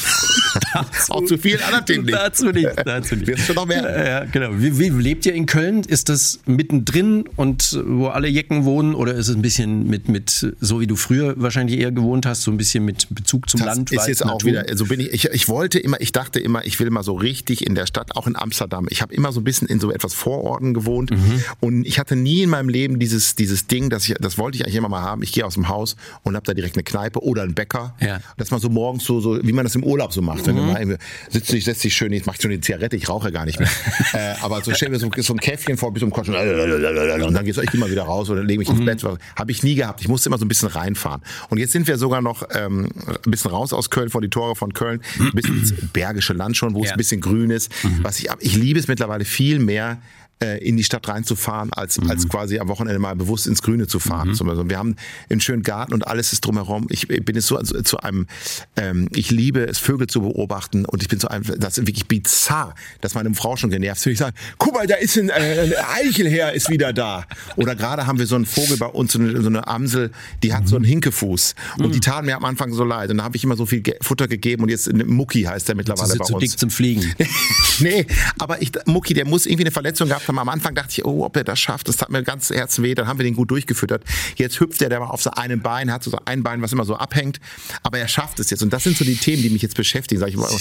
Auch zu vielen anderen Themen nicht. Dazu nicht. Dazu nicht. Wirst schon noch mehr. Ja, genau. Wie, wie lebt ihr in Köln? Ist das mittendrin und wo alle Jecken wohnen oder ist es ein bisschen mit, mit so wie du früher wahrscheinlich eher gewohnt hast, so ein bisschen mit Bezug zum Das Land? ist Wald, jetzt auch Natur? wieder, so bin ich, ich, ich wollte immer, ich dachte immer, ich will mal so richtig in der Stadt, auch in Amsterdam. Ich habe immer so ein bisschen in so etwas Vororten gewohnt Mhm. und ich hatte nie in meinem Leben dieses, dieses Ding, dass ich, das wollte ich eigentlich immer mal haben. Ich gehe aus dem Haus und habe da direkt eine Kneipe oder einen Bäcker. Ja. Dass man so morgens so, so, wie man das im Urlaub so macht. Wenn du mal irgendwie sitzt dich, setzt dich schön, jetzt mach ich schon eine Zigarette, ich rauche gar nicht mehr. äh, aber so stell mir so, so ein Käffchen vor, bis zum Kotzen und dann geht's, ich geh mal wieder raus oder lege mich ins Bett. Habe ich nie gehabt. Ich musste immer so ein bisschen reinfahren. Und jetzt sind wir sogar noch ähm, ein bisschen raus aus Köln, vor die Tore von Köln, ein bisschen ins Bergische Land schon, wo es Ja. ein bisschen grün ist. Was ich, ich liebe es mittlerweile viel mehr, in die Stadt reinzufahren, als, mhm. als quasi am Wochenende mal bewusst ins Grüne zu fahren. Mhm. Wir haben einen schönen Garten und alles ist drumherum. Ich bin jetzt so also zu einem, ähm, ich liebe es, Vögel zu beobachten und ich bin so einem, das ist wirklich bizarr, dass meine Frau schon genervt ist. Ich sage, guck mal, da ist ein, äh, ein Eichelherr ist wieder da. Oder gerade haben wir so einen Vogel bei uns, so eine, so eine Amsel, die hat mhm. so einen Hinkefuß und mhm. die taten mir am Anfang so leid und da habe ich immer so viel Ge- Futter gegeben und jetzt Mucki heißt der mittlerweile bei uns. Zu dick zum Fliegen. Nee, aber ich, Mucki, der muss irgendwie eine Verletzung gehabt haben. Am Anfang dachte ich, oh, ob er das schafft, das tat mir ganz Herz weh. Dann haben wir den gut durchgefüttert. Jetzt hüpft er, der war auf so einem Bein, hat so ein Bein, was immer so abhängt. Aber er schafft es jetzt. Und das sind so die Themen, die mich jetzt beschäftigen. Sag ich mal,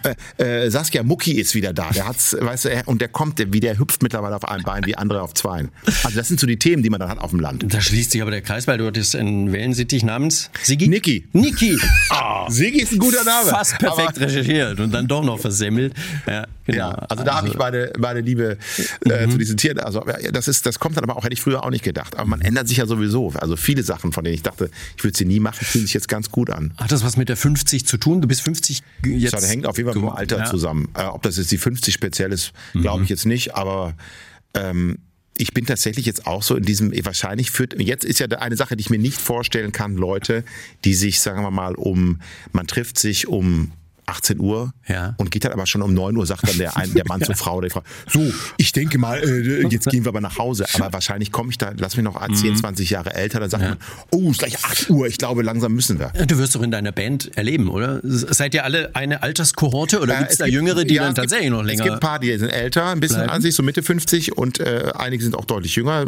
äh, äh, Saskia, Mucki ist wieder da. Der hat's, weißt du, und der kommt, der, wie der hüpft mittlerweile auf einem Bein, wie andere auf zweien. Also das sind so die Themen, die man dann hat auf dem Land. Da schließt sich aber der Kreis, weil du hattest einen Wellensittich namens Siggi? Niki. Niki. Oh. Siggi ist ein guter Name. Fast perfekt aber recherchiert und dann doch noch versemmelt. Ja, genau. Ja, also da habe ich meine, meine Liebe äh, mhm. zu diesen Tieren. Also das ist, das kommt dann aber auch, hätte ich früher auch nicht gedacht. Aber man ändert sich ja sowieso. Also viele Sachen, von denen ich dachte, ich würde sie nie machen, fühlen sich jetzt ganz gut an. Hat das was mit der fünfzig zu tun? Du bist fünfzig jetzt? Das hängt auf jeden Fall mit dem Alter ja. zusammen. Äh, ob das jetzt die fünfzig speziell ist, glaube ich jetzt nicht. Aber ähm, ich bin tatsächlich jetzt auch so in diesem, wahrscheinlich führt, jetzt ist ja eine Sache, die ich mir nicht vorstellen kann, Leute, die sich, sagen wir mal, um, man trifft sich um achtzehn Uhr ja. und geht dann aber schon um neun Uhr, sagt dann der, ein, der Mann zur Frau, der Frau, so, ich denke mal, äh, jetzt gehen wir aber nach Hause. Aber wahrscheinlich komme ich da, lass mich noch zehn, zwanzig Jahre älter, dann sagt ja. man, oh, es ist gleich acht Uhr, ich glaube, langsam müssen wir. Du wirst doch in deiner Band erleben, oder? Seid ihr alle eine Alterskohorte oder äh, gibt's da gibt, Jüngere, die ja, dann tatsächlich gibt, noch länger... Es gibt ein paar, die sind älter, ein bisschen bleiben. An sich, so Mitte fünfzig und äh, einige sind auch deutlich jünger,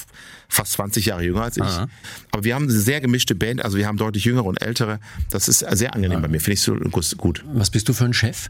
fast zwanzig Jahre jünger als ich. Aha. Aber wir haben eine sehr gemischte Band, also wir haben deutlich jüngere und ältere. Das ist sehr angenehm Aha. bei mir, finde ich so gut. Was bist du für ein Chef?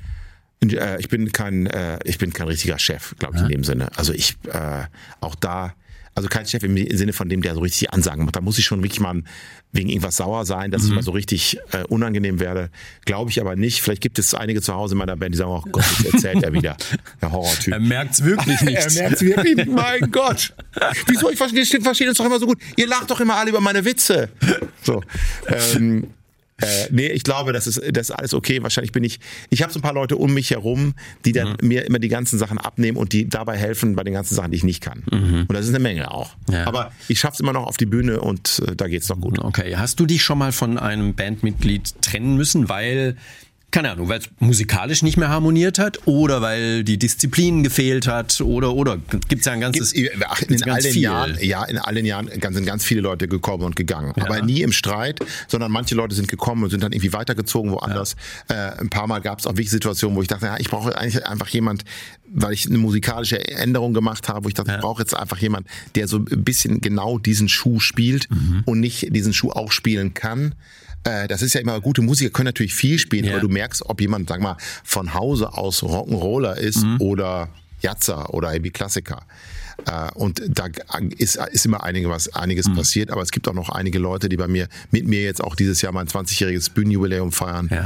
Ich bin kein, ich bin kein richtiger Chef, glaube ich, ja. in dem Sinne. Also ich, äh, auch da, also kein Chef im Sinne von dem, der so richtig Ansagen macht. Da muss ich schon wirklich mal wegen irgendwas sauer sein, dass mhm. ich mal so richtig äh, unangenehm werde. Glaube ich aber nicht. Vielleicht gibt es einige zu Hause in meiner Band, die sagen, oh Gott, jetzt erzählt er wieder. Der Horrortyp. Er merkt's wirklich nicht. Er merkt's wirklich nicht. Mein Gott. Wieso? Ich verstehe, verstehe uns doch immer so gut. Ihr lacht doch immer alle über meine Witze. So. Ähm, Äh, nee, ich glaube, das ist, das ist alles okay. Wahrscheinlich bin ich, ich habe so ein paar Leute um mich herum, die dann mhm. mir immer die ganzen Sachen abnehmen und die dabei helfen bei den ganzen Sachen, die ich nicht kann. Mhm. Und das ist eine Menge auch. Ja. Aber ich schaff's immer noch auf die Bühne und äh, da geht's doch gut. Okay, hast du dich schon mal von einem Bandmitglied trennen müssen, weil... Keine Ahnung, weil es musikalisch nicht mehr harmoniert hat oder weil die Disziplin gefehlt hat oder oder gibt's ja ein ganzes Ach, in ganz allen viel. Jahren, ja, in allen Jahren sind ganz viele Leute gekommen und gegangen, ja. aber nie im Streit, sondern manche Leute sind gekommen und sind dann irgendwie weitergezogen woanders. Ja. Äh, ein paar Mal gab es auch wirklich Situationen, wo ich dachte, ja, ich brauche eigentlich einfach jemand, weil ich eine musikalische Änderung gemacht habe, wo ich dachte, ja. ich brauche jetzt einfach jemand, der so ein bisschen genau diesen Schuh spielt mhm. und nicht diesen Schuh auch spielen kann. Das ist ja immer, gute Musiker können natürlich viel spielen, ja. aber du merkst, ob jemand, sag mal, von Hause aus Rock'n'Roller ist mhm. oder Jazzer oder irgendwie Klassiker. Und da ist, ist immer einige, was, einiges mhm. passiert, aber es gibt auch noch einige Leute, die bei mir, mit mir jetzt auch dieses Jahr mein zwanzigjähriges Bühnenjubiläum feiern. Ja.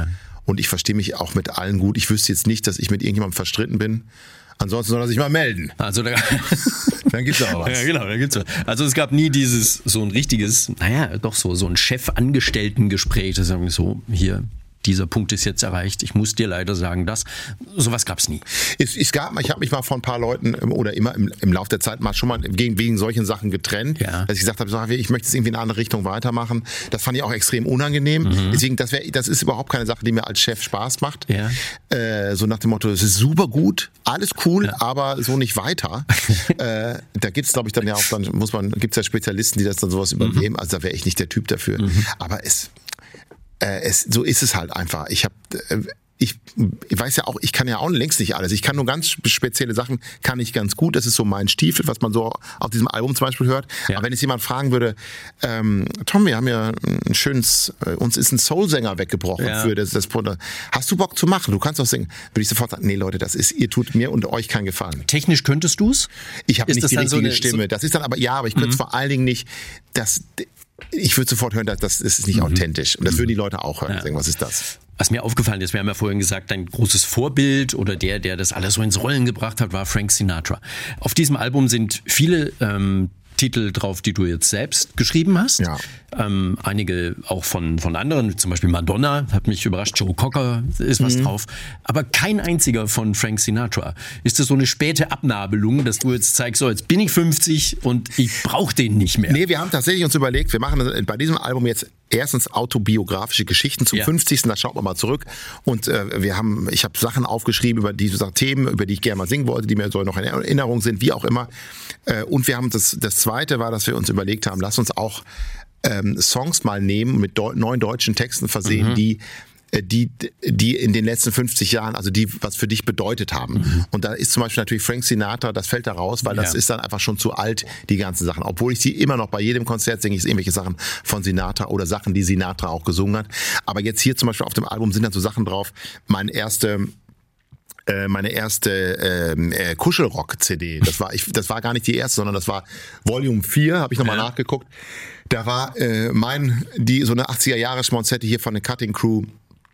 und ich verstehe mich auch mit allen gut. Ich wüsste jetzt nicht, dass ich mit irgendjemandem verstritten bin. Ansonsten soll er sich mal melden. Also da, dann gibt's auch was. Ja, genau, dann gibt's was. Also es gab nie dieses, so ein richtiges, naja, doch so, so ein Chef-Angestellten-Gespräch, das sagen so, hier, dieser Punkt ist jetzt erreicht, ich muss dir leider sagen, das, sowas gab's nie. Es, es gab, ich habe mich mal von ein paar Leuten oder immer im, im Laufe der Zeit mal schon mal gegen, wegen solchen Sachen getrennt, ja. dass ich gesagt habe, so, ich möchte es irgendwie in eine andere Richtung weitermachen. Das fand ich auch extrem unangenehm. Mhm. Deswegen, das, wär, das ist überhaupt keine Sache, die mir als Chef Spaß macht. Ja. Äh, so nach dem Motto, es ist super gut, alles cool, ja. aber so nicht weiter. äh, da gibt's, glaube ich, dann ja auch, dann muss man, gibt's ja Spezialisten, die das dann sowas übernehmen. Mhm. Also da wäre ich nicht der Typ dafür. Mhm. Aber es Es, so ist es halt einfach. Ich habe, ich, ich weiß ja auch, ich kann ja auch längst nicht alles. Ich kann nur ganz spezielle Sachen, kann ich ganz gut. Das ist so mein Stiefel, was man so auf diesem Album zum Beispiel hört. Ja. Aber wenn jetzt jemand fragen würde, ähm, Tom, wir haben ja ein schönes, uns ist ein Soul-Sänger weggebrochen ja. für das, das. Hast du Bock zu machen? Du kannst doch singen. Würde ich sofort sagen, nee Leute, das ist, ihr tut mir und euch keinen Gefallen. Technisch könntest du's? Ich habe nicht die richtige so eine, Stimme. So das ist dann aber, ja, aber ich könnte es mhm. vor allen Dingen nicht, das, ich würde sofort hören, dass das ist nicht mhm. authentisch. Und das würden die Leute auch hören. Ja. Sagen, was ist das? Was mir aufgefallen ist, wir haben ja vorhin gesagt, dein großes Vorbild oder der, der das alles so ins Rollen gebracht hat, war Frank Sinatra. Auf diesem Album sind viele ähm, Titel drauf, die du jetzt selbst geschrieben hast. Ja. Ähm, einige auch von, von anderen, zum Beispiel Madonna, hat mich überrascht, Joe Cocker ist was mhm. drauf. Aber kein einziger von Frank Sinatra. Ist das so eine späte Abnabelung, dass du jetzt zeigst, so jetzt bin ich fünfzig und ich brauche den nicht mehr? Nee, wir haben tatsächlich uns überlegt, wir machen bei diesem Album jetzt erstens autobiografische Geschichten zum ja. fünfzigsten Da schaut man mal zurück. Und äh, wir haben, ich habe Sachen aufgeschrieben über diese Themen, über die ich gerne mal singen wollte, die mir so noch in Erinnerung sind, wie auch immer. Äh, und wir haben das, das zweite war, dass wir uns überlegt haben, lass uns auch ähm, Songs mal nehmen, mit deu- neuen deutschen Texten versehen, mhm. die die die in den letzten fünfzig Jahren, also die was für dich bedeutet haben. Mhm. Und da ist zum Beispiel natürlich Frank Sinatra, das fällt da raus, weil das ja. ist dann einfach schon zu alt, die ganzen Sachen. Obwohl ich sie immer noch bei jedem Konzert singe, ich irgendwelche Sachen von Sinatra oder Sachen, die Sinatra auch gesungen hat. Aber jetzt hier zum Beispiel auf dem Album sind dann so Sachen drauf, meine erste meine erste ähm, äh, Kuschelrock-C D. Das war ich, das war gar nicht die erste, sondern das war Volume vier, habe ich nochmal ja. nachgeguckt. Da war äh, mein, die so eine achtziger-Jahre-Schmonzette hier von der Cutting Crew,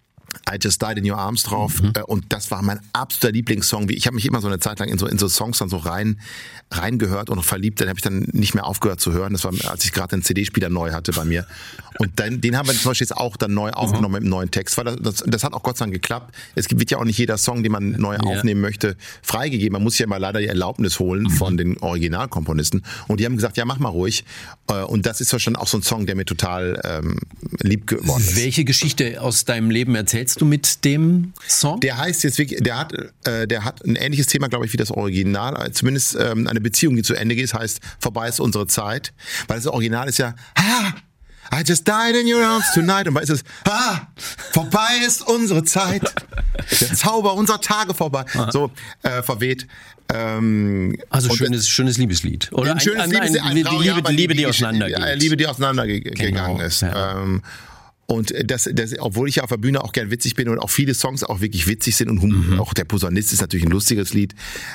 I Just Died in Your Arms drauf. Mhm. Und das war mein absoluter Lieblingssong. Ich habe mich immer so eine Zeit lang in so, in so Songs dann so rein reingehört und verliebt. Dann habe ich dann nicht mehr aufgehört zu hören. Das war, als ich gerade den C D-Spieler neu hatte bei mir. Und dann, den haben wir zum Beispiel jetzt auch dann neu aufgenommen mhm. mit einem neuen Text. Weil das, das, das hat auch Gott sei Dank geklappt. Es wird ja auch nicht jeder Song, den man neu ja. aufnehmen möchte, freigegeben. Man muss ja immer leider die Erlaubnis holen mhm. von den Originalkomponisten. Und die haben gesagt, ja, mach mal ruhig. Und das ist schon auch so ein Song, der mir total ähm, lieb geworden ist. Welche Geschichte aus deinem Leben erzählst du mit dem Song? Der heißt jetzt wirklich, der hat, äh, der hat ein ähnliches Thema, glaube ich, wie das Original. Zumindest ähm, eine Beziehung, die zu Ende geht, heißt, vorbei ist unsere Zeit. Weil das Original ist ja, ah, I just died in your arms tonight. Und weißt du, ah, vorbei ist unsere Zeit. Der Zauber unserer Tage vorbei. Ah. So, äh, verweht. Ähm, also schönes, schönes Liebeslied. Oder ein schönes ein, ein, Liebeslied. Ein, die Liebe, ja, die, Liebe, die auseinandergeht. Ja, Liebe, die auseinandergegangen genau. ist. Ja. Ähm, Und das, das, obwohl ich ja auf der Bühne auch gern witzig bin und auch viele Songs auch wirklich witzig sind und hum- mhm. auch der Posaunist ist natürlich ein lustiges Lied,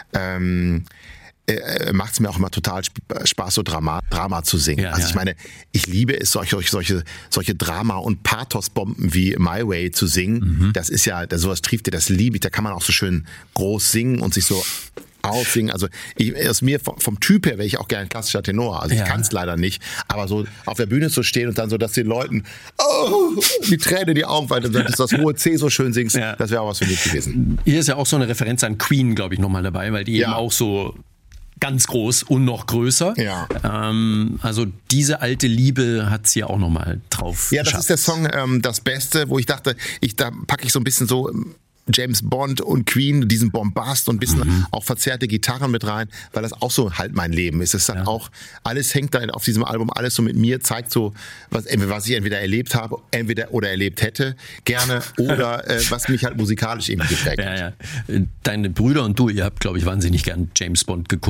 ähm, äh, macht es mir auch immer total Spaß, so Drama, Drama zu singen. Ja, also ja. ich meine, ich liebe es, solche, solche, solche Drama- und Pathos-Bomben wie My Way zu singen. Mhm. Das ist ja, das, sowas trieft dir, das liebe ich. Da kann man auch so schön groß singen und sich so aufsingen. Also ich, aus mir vom, vom Typ her wäre ich auch gerne ein klassischer Tenor. Also ich ja. kann es leider nicht. Aber so auf der Bühne zu stehen und dann so, dass den Leuten oh, die Tränen in die Augen fallen, dass das hohe C so schön singst, ja. das wäre auch was für mich gewesen. Hier ist ja auch so eine Referenz an Queen, glaube ich, nochmal dabei, weil die ja. eben auch so ganz groß und noch größer. Ja. Ähm, also diese alte Liebe hat sie ja auch nochmal drauf Ja, das geschafft. ist der Song ähm, Das Beste, wo ich dachte, ich da packe ich so ein bisschen so James Bond und Queen, diesen Bombast und ein bisschen mhm. auch verzerrte Gitarren mit rein, weil das auch so halt mein Leben ist. Es hat ja. auch, alles hängt da auf diesem Album, alles so mit mir, zeigt so, was, was ich entweder erlebt habe, entweder oder erlebt hätte, gerne, oder äh, was mich halt musikalisch eben geprägt ja, hat. Ja. Deine Brüder und du, ihr habt, glaube ich, wahnsinnig gern James Bond geguckt.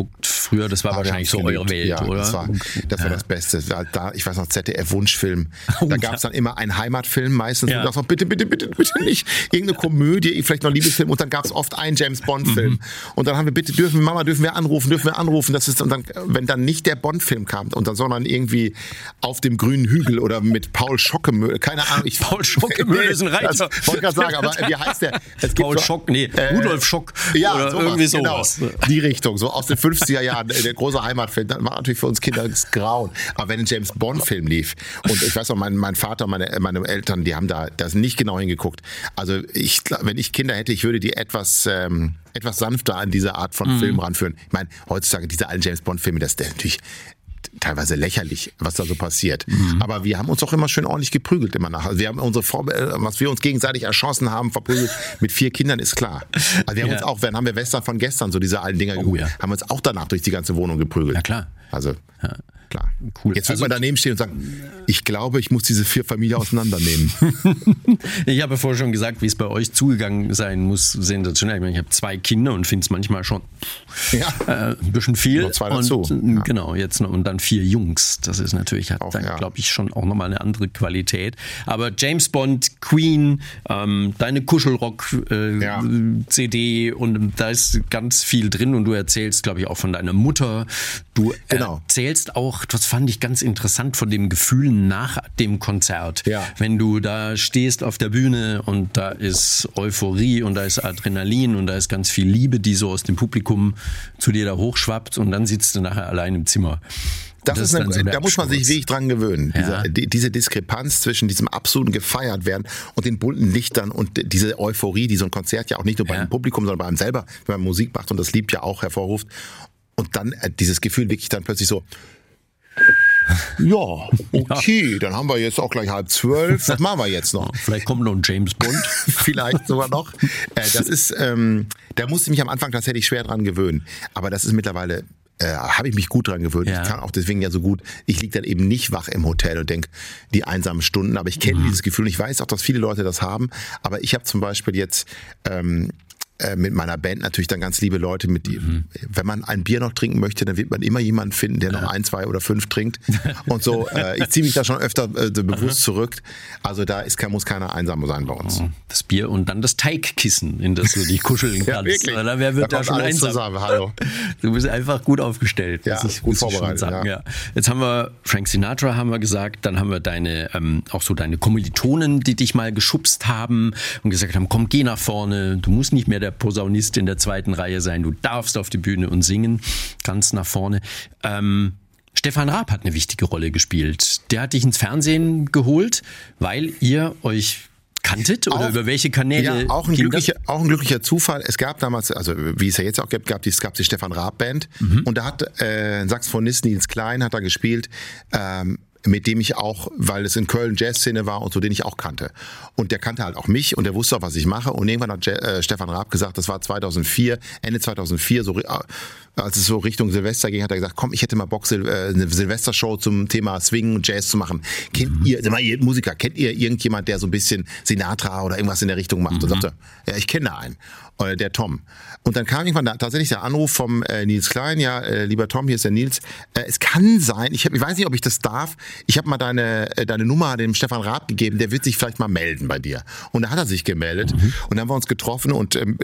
früher, das war Ah, wir wahrscheinlich so haben's eure geliebt. Welt, ja, oder? Das war das, war das Beste. Da, ich weiß noch, Z D F-Wunschfilm. Oh, Da gab es ja. dann immer einen Heimatfilm meistens. Ja. Und dachte noch, bitte, bitte, bitte, bitte nicht. Irgendeine Komödie, vielleicht noch ein Liebesfilm. Und dann gab es oft einen James-Bond-Film. Mhm. Und dann haben wir, bitte, dürfen wir, Mama, dürfen wir anrufen, dürfen wir anrufen. Das ist, und dann, wenn dann nicht der Bond-Film kam, und dann, sondern irgendwie auf dem grünen Hügel oder mit Paul Schockemöhle, keine Ahnung. Ich, Paul Schockemöhle ist ein Reiter. Das wollte gerade sagen, aber wie heißt der? Es gibt Paul so- Schock, nee, äh, Rudolf Schock Ja, oder sowas, irgendwie sowas. Genau. Die Richtung, so aus den fünfziger Jahren, der große Heimatfilm, das war natürlich für uns Kinder das Grauen. Aber wenn ein James Bond-Film lief, und ich weiß auch, mein, mein Vater, meine, meine Eltern, die haben da das nicht genau hingeguckt. Also ich, wenn ich Kinder hätte, ich würde die etwas, ähm, etwas sanfter an diese Art von Mhm. Film ranführen. Ich meine, heutzutage diese alten James Bond-Filme, das ist natürlich teilweise lächerlich, was da so passiert. Mhm. Aber wir haben uns auch immer schön ordentlich geprügelt immer nach. Also wir haben unsere Vor äh, was wir uns gegenseitig erschossen haben, verprügelt mit vier Kindern, ist klar. Also wir haben Ja. uns auch, wenn haben wir Western von gestern, so diese alten Dinger, Oh, ja. haben uns auch danach durch die ganze Wohnung geprügelt. Ja, klar. Also klar. Cool. Jetzt wird Also- man daneben stehen und sagen, ich glaube, ich muss diese vier Familien auseinandernehmen. Ich habe ja vorher schon gesagt, wie es bei euch zugegangen sein muss, sensationell. Ich meine, ich habe zwei Kinder und finde es manchmal schon Ja. äh, ein bisschen viel. Noch zwei dazu. Und, Ja. Genau, jetzt noch, und dann vier Jungs. Das ist natürlich, hat Auch, dann, ja. glaube ich, schon auch nochmal eine andere Qualität. Aber James Bond, Queen, ähm, deine Kuschelrock-C D Ja. und da ist ganz viel drin und du erzählst, glaube ich, auch von deiner Mutter. Du Genau. erzählst auch, das fand ich ganz interessant, von dem Gefühl nach dem Konzert. Ja. Wenn du da stehst auf der Bühne und da ist Euphorie und da ist Adrenalin und da ist ganz viel Liebe, die so aus dem Publikum zu dir da hochschwappt und dann sitzt du nachher allein im Zimmer. Das, Das ist ist eine, dann so der da muss man sich Absturz. wirklich dran gewöhnen. Ja. Diese, die, diese Diskrepanz zwischen diesem absoluten Gefeiertwerden und den bunten Lichtern und diese Euphorie, die so ein Konzert ja auch nicht nur beim Ja. Publikum, sondern bei einem selber, wenn man Musik macht und das Lied ja auch hervorruft. Und dann äh, dieses Gefühl wirklich dann plötzlich so, ja, okay, dann haben wir jetzt auch gleich halb zwölf. Was machen wir jetzt noch? Vielleicht kommt noch ein James Bond. Vielleicht sogar noch. Äh, das ist, ähm, da musste ich mich am Anfang tatsächlich schwer dran gewöhnen. Aber das ist mittlerweile, äh, habe ich mich gut dran gewöhnt. Ja. Ich kann auch deswegen ja so gut, ich liege dann eben nicht wach im Hotel und denke, die einsamen Stunden. Aber ich kenne Mhm. dieses Gefühl und ich weiß auch, dass viele Leute das haben. Aber ich habe zum Beispiel jetzt ähm, äh, mit meiner Band natürlich dann ganz liebe Leute, mit die, Mhm. wenn man ein Bier noch trinken möchte, dann wird man immer jemanden finden, der noch ein, zwei oder fünf trinkt. Und so, äh, ich ziehe mich da schon öfter äh, bewusst zurück. Also da ist, muss keiner einsam sein bei uns. Das Bier und dann das Teigkissen, in das du dich kuscheln kannst. Ja, wirklich. Oder wer wird Da da, kommt schon alles einsam? zusammen. Hallo. Du bist einfach gut aufgestellt. Ja, muss ich, gut muss ich schon vorbereitet, sagen. ja. Ja. Jetzt haben wir Frank Sinatra, haben wir gesagt, dann haben wir deine, ähm, auch so deine Kommilitonen, die dich mal geschubst haben und gesagt haben, komm, geh nach vorne, du musst nicht mehr der Posaunist in der zweiten Reihe sein, du darfst auf die Bühne und singen, ganz nach vorne. Ähm, Stefan Raab hat eine wichtige Rolle gespielt. Der hat dich ins Fernsehen geholt, weil ihr euch kanntet oder Auch- über welche Kanäle? Ja, auch ein, ging das? glücklicher, auch ein glücklicher Zufall. Es gab damals, also wie es ja jetzt auch gibt, gab die, es gab die Stefan Raab Band und da hat äh, ein Saxophonist Nils Klein hat da gespielt, ähm, mit dem ich auch, weil es in Köln Jazzszene war und so, den ich auch kannte. Und der kannte halt auch mich und der wusste auch, was ich mache. Und irgendwann hat Je- äh, Stefan Raab gesagt, das war zweitausendvier, Ende zweitausendvier, so, äh, als es so Richtung Silvester ging, hat er gesagt, komm, ich hätte mal Bock, Sil äh, eine Silvestershow zum Thema Swing und Jazz zu machen. Kennt Mhm. ihr, sag mal, ihr Musiker, kennt ihr irgendjemand, der so ein bisschen Sinatra oder irgendwas in der Richtung macht? Und sagte, ja, ich kenne da einen. Äh, der Tom. Und dann kam irgendwann da, tatsächlich der Anruf vom äh, Nils Klein, ja, äh, lieber Tom, hier ist der Nils. Äh, es kann sein, ich, hab, ich weiß nicht, ob ich das darf, ich habe mal deine, äh, deine Nummer dem Stefan Raab gegeben, der wird sich vielleicht mal melden bei dir. Und da hat er sich gemeldet und dann haben wir uns getroffen und ähm,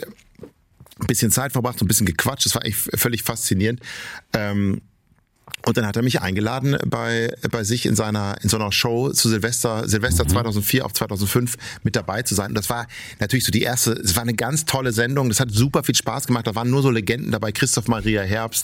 ein bisschen Zeit verbracht, so ein bisschen gequatscht, das war echt völlig faszinierend. Ähm, Und dann hat er mich eingeladen bei bei sich in seiner in so einer Show zu Silvester Silvester zweitausendvier auf zweitausendfünf mit dabei zu sein. Und das war natürlich so die erste. Es war eine ganz tolle Sendung. Das hat super viel Spaß gemacht. Da waren nur so Legenden dabei: Christoph Maria Herbst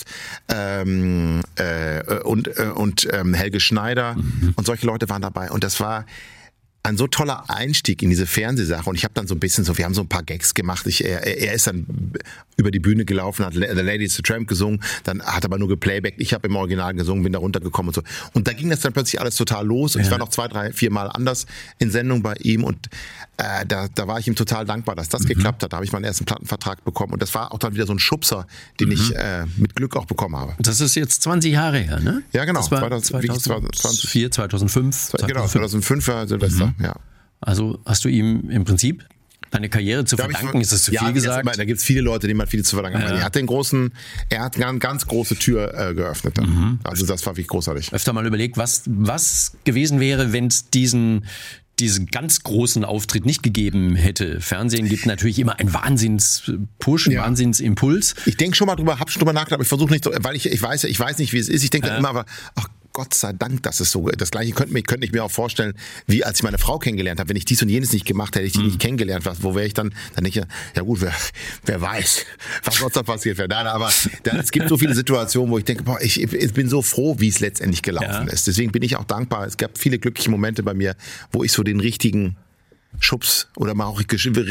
ähm, äh, und äh, und ähm, Helge Schneider mhm. und solche Leute waren dabei. Und das war ein so toller Einstieg in diese Fernsehsache und ich habe dann so ein bisschen so, wir haben so ein paar Gags gemacht. Ich, er, er ist dann über die Bühne gelaufen, hat The Lady is the Tramp gesungen, dann hat aber nur geplaybackt. Ich habe im Original gesungen, bin da runtergekommen und so. Und da ging das dann plötzlich alles total los und ja. ich war noch zwei, drei, vier Mal anders in Sendung bei ihm und äh, da, da war ich ihm total dankbar, dass das mhm. geklappt hat. Da habe ich meinen ersten Plattenvertrag bekommen und das war auch dann wieder so ein Schubser, den mhm. ich äh, mit Glück auch bekommen habe. Das ist jetzt zwanzig Jahre her, ne? Ja, genau. Das war zweitausendvier, zweitausendfünf Genau, zweitausendfünf war Silvester. Ja. Also hast du ihm im Prinzip Deine Karriere zu verdanken, ist das zu ja, viel gesagt? Immer, da gibt es viele Leute, denen man viel zu verdanken hat. Ja. Er hat den großen, er hat eine ganz große Tür äh, geöffnet. Mhm. Also das war wirklich großartig. Öfter mal überlegt, was, was gewesen wäre, wenn es diesen, diesen ganz großen Auftritt nicht gegeben hätte. Fernsehen gibt natürlich immer einen Wahnsinns-Push, einen ja. Wahnsinnsimpuls. Ich denke schon mal drüber, hab schon drüber nachgedacht, aber ich versuche nicht, so, weil ich, ich weiß ich weiß nicht, wie es ist. Ich denke ja. dann immer, aber ach Gott sei Dank, dass es so ist. Das Gleiche könnte, könnte ich mir auch vorstellen, wie als ich meine Frau kennengelernt habe. Wenn ich dies und jenes nicht gemacht hätte, hätte ich die mhm. nicht kennengelernt. Was, wo wäre ich dann? Dann denke ich, ja gut, wer, wer weiß, was sonst da passiert wäre. Nein, aber da, es gibt so viele Situationen, wo ich denke, boah, ich, ich bin so froh, wie es letztendlich gelaufen ja. ist. Deswegen bin ich auch dankbar. Es gab viele glückliche Momente bei mir, wo ich so den richtigen Schubs oder mal auch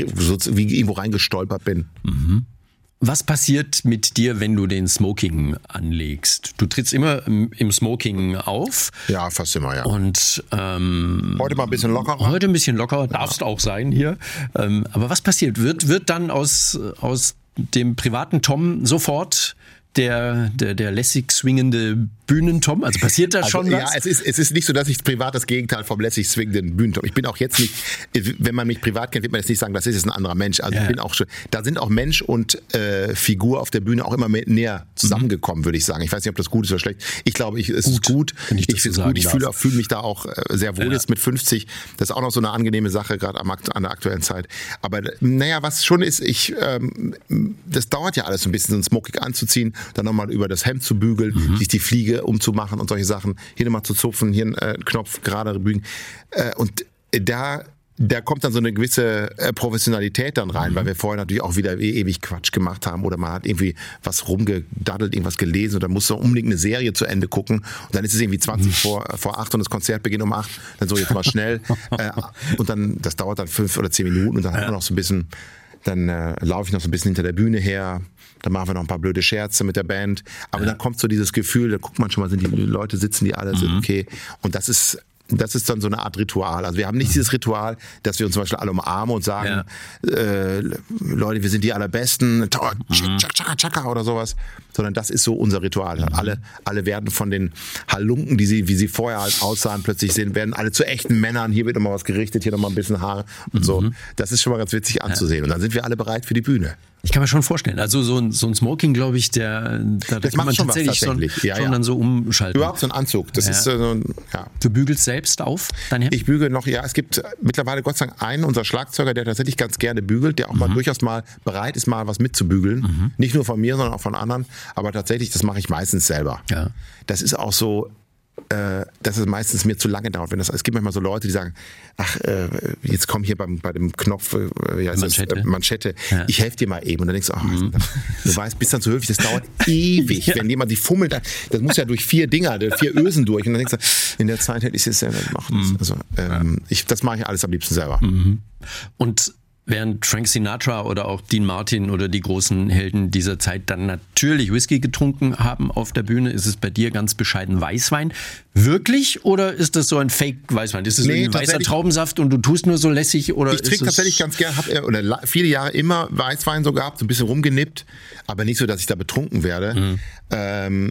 so wie irgendwo reingestolpert bin. Mhm. Was passiert mit dir, wenn du den Smoking anlegst? Du trittst immer im Smoking auf. Ja, fast immer, ja. Und ähm, heute mal ein bisschen lockerer. Heute ein bisschen lockerer, darfst ja. auch sein hier. Ähm, aber was passiert? Wird, wird dann aus, aus dem privaten Tom sofort der, der, der lässig swingende Bühnentom? Also passiert da also, schon was? Ja, es ist, es ist nicht so, dass ich privat das Gegenteil vom lässig swingenden Bühnentom. Ich bin auch jetzt nicht, wenn man mich privat kennt, wird man jetzt nicht sagen, das ist jetzt ein anderer Mensch. Also ja. ich bin auch schon, da sind auch Mensch und äh, Figur auf der Bühne auch immer mehr, näher zusammengekommen, mhm. würde ich sagen. Ich weiß nicht, ob das gut ist oder schlecht. Ich glaube, ich, es gut, ist gut. Ich, ich finde es gut. Ich fühle, fühle mich da auch äh, sehr wohl ja. jetzt mit fünfzig. Das ist auch noch so eine angenehme Sache, gerade am, an der aktuellen Zeit. Aber naja, was schon ist, ich, ähm, das dauert ja alles so ein bisschen, so ein Smoking anzuziehen, dann nochmal über das Hemd zu bügeln, mhm. sich die Fliege umzumachen und solche Sachen, hier nochmal zu zupfen, hier einen äh, Knopf gerade bügen. Äh, und da, da kommt dann so eine gewisse äh, Professionalität dann rein, mhm. weil wir vorher natürlich auch wieder e- ewig Quatsch gemacht haben oder man hat irgendwie was rumgedaddelt, irgendwas gelesen oder musste unbedingt eine Serie zu Ende gucken und dann ist es irgendwie zwanzig mhm. vor, vor acht und das Konzert beginnt um acht, dann so jetzt mal schnell äh, und dann, das dauert dann fünf oder zehn Minuten und dann ja. hat man noch so ein bisschen, dann äh, laufe ich noch so ein bisschen hinter der Bühne her, dann machen wir noch ein paar blöde Scherze mit der Band. Aber ja. dann kommt so dieses Gefühl, da guckt man schon mal, sind die Leute, sitzen die alle, mhm. sind okay. Und das ist, das ist dann so eine Art Ritual. Also wir haben nicht dieses Ritual, dass wir uns zum Beispiel alle umarmen und sagen, ja. äh, Leute, wir sind die Allerbesten, chaka, chaka, chaka oder sowas. Sondern das ist so unser Ritual. Mhm. Alle, alle werden von den Halunken, die sie, wie sie vorher halt aussahen, plötzlich sehen, werden alle zu echten Männern. Hier wird nochmal was gerichtet, hier nochmal ein bisschen Haar und mhm. so. Das ist schon mal ganz witzig anzusehen. Ja. Und dann sind wir alle bereit für die Bühne. Ich kann mir schon vorstellen, also so ein, so ein Smoking, glaube ich, der, da, da kann man schon tatsächlich, tatsächlich. So, ja, schon ja. dann so umschalten. Überhaupt so ein Anzug. Das ja. ist so ein, ja. Du bügelst selbst auf dein Hemd? Ich bügele noch, ja, es gibt mittlerweile Gott sei Dank einen, unser Schlagzeuger, der tatsächlich ganz gerne bügelt, der auch mhm. mal durchaus mal bereit ist, mal was mitzubügeln. Mhm. Nicht nur von mir, sondern auch von anderen. Aber tatsächlich, das mache ich meistens selber. Ja. Das ist auch so, äh, dass es meistens mir zu lange dauert. Wenn das, es gibt manchmal so Leute, die sagen, ach, äh, jetzt komm hier beim, bei dem Knopf, äh, wie heißt Manschette, das? Manschette. Ja. Ich helfe dir mal eben. Und dann denkst du, ach, mhm. du weißt, bist dann zu höflich, das dauert ewig. Ja. Wenn jemand sich fummelt, das muss ja durch vier Dinger, vier Ösen durch. Und dann denkst du, in der Zeit hätte ich es jetzt selber gemacht. Mhm. Also, ähm, ich, das mache ich alles am liebsten selber. Mhm. Und während Frank Sinatra oder auch Dean Martin oder die großen Helden dieser Zeit dann natürlich Whisky getrunken haben auf der Bühne, ist es bei dir ganz bescheiden Weißwein. Wirklich? Oder ist das so ein Fake-Weißwein? Ist es nee, ein weißer Traubensaft und du tust nur so lässig? Oder ich trinke tatsächlich ganz gerne, habe oder viele Jahre immer Weißwein so gehabt, so ein bisschen rumgenippt, aber nicht so, dass ich da betrunken werde. Mhm. Ähm,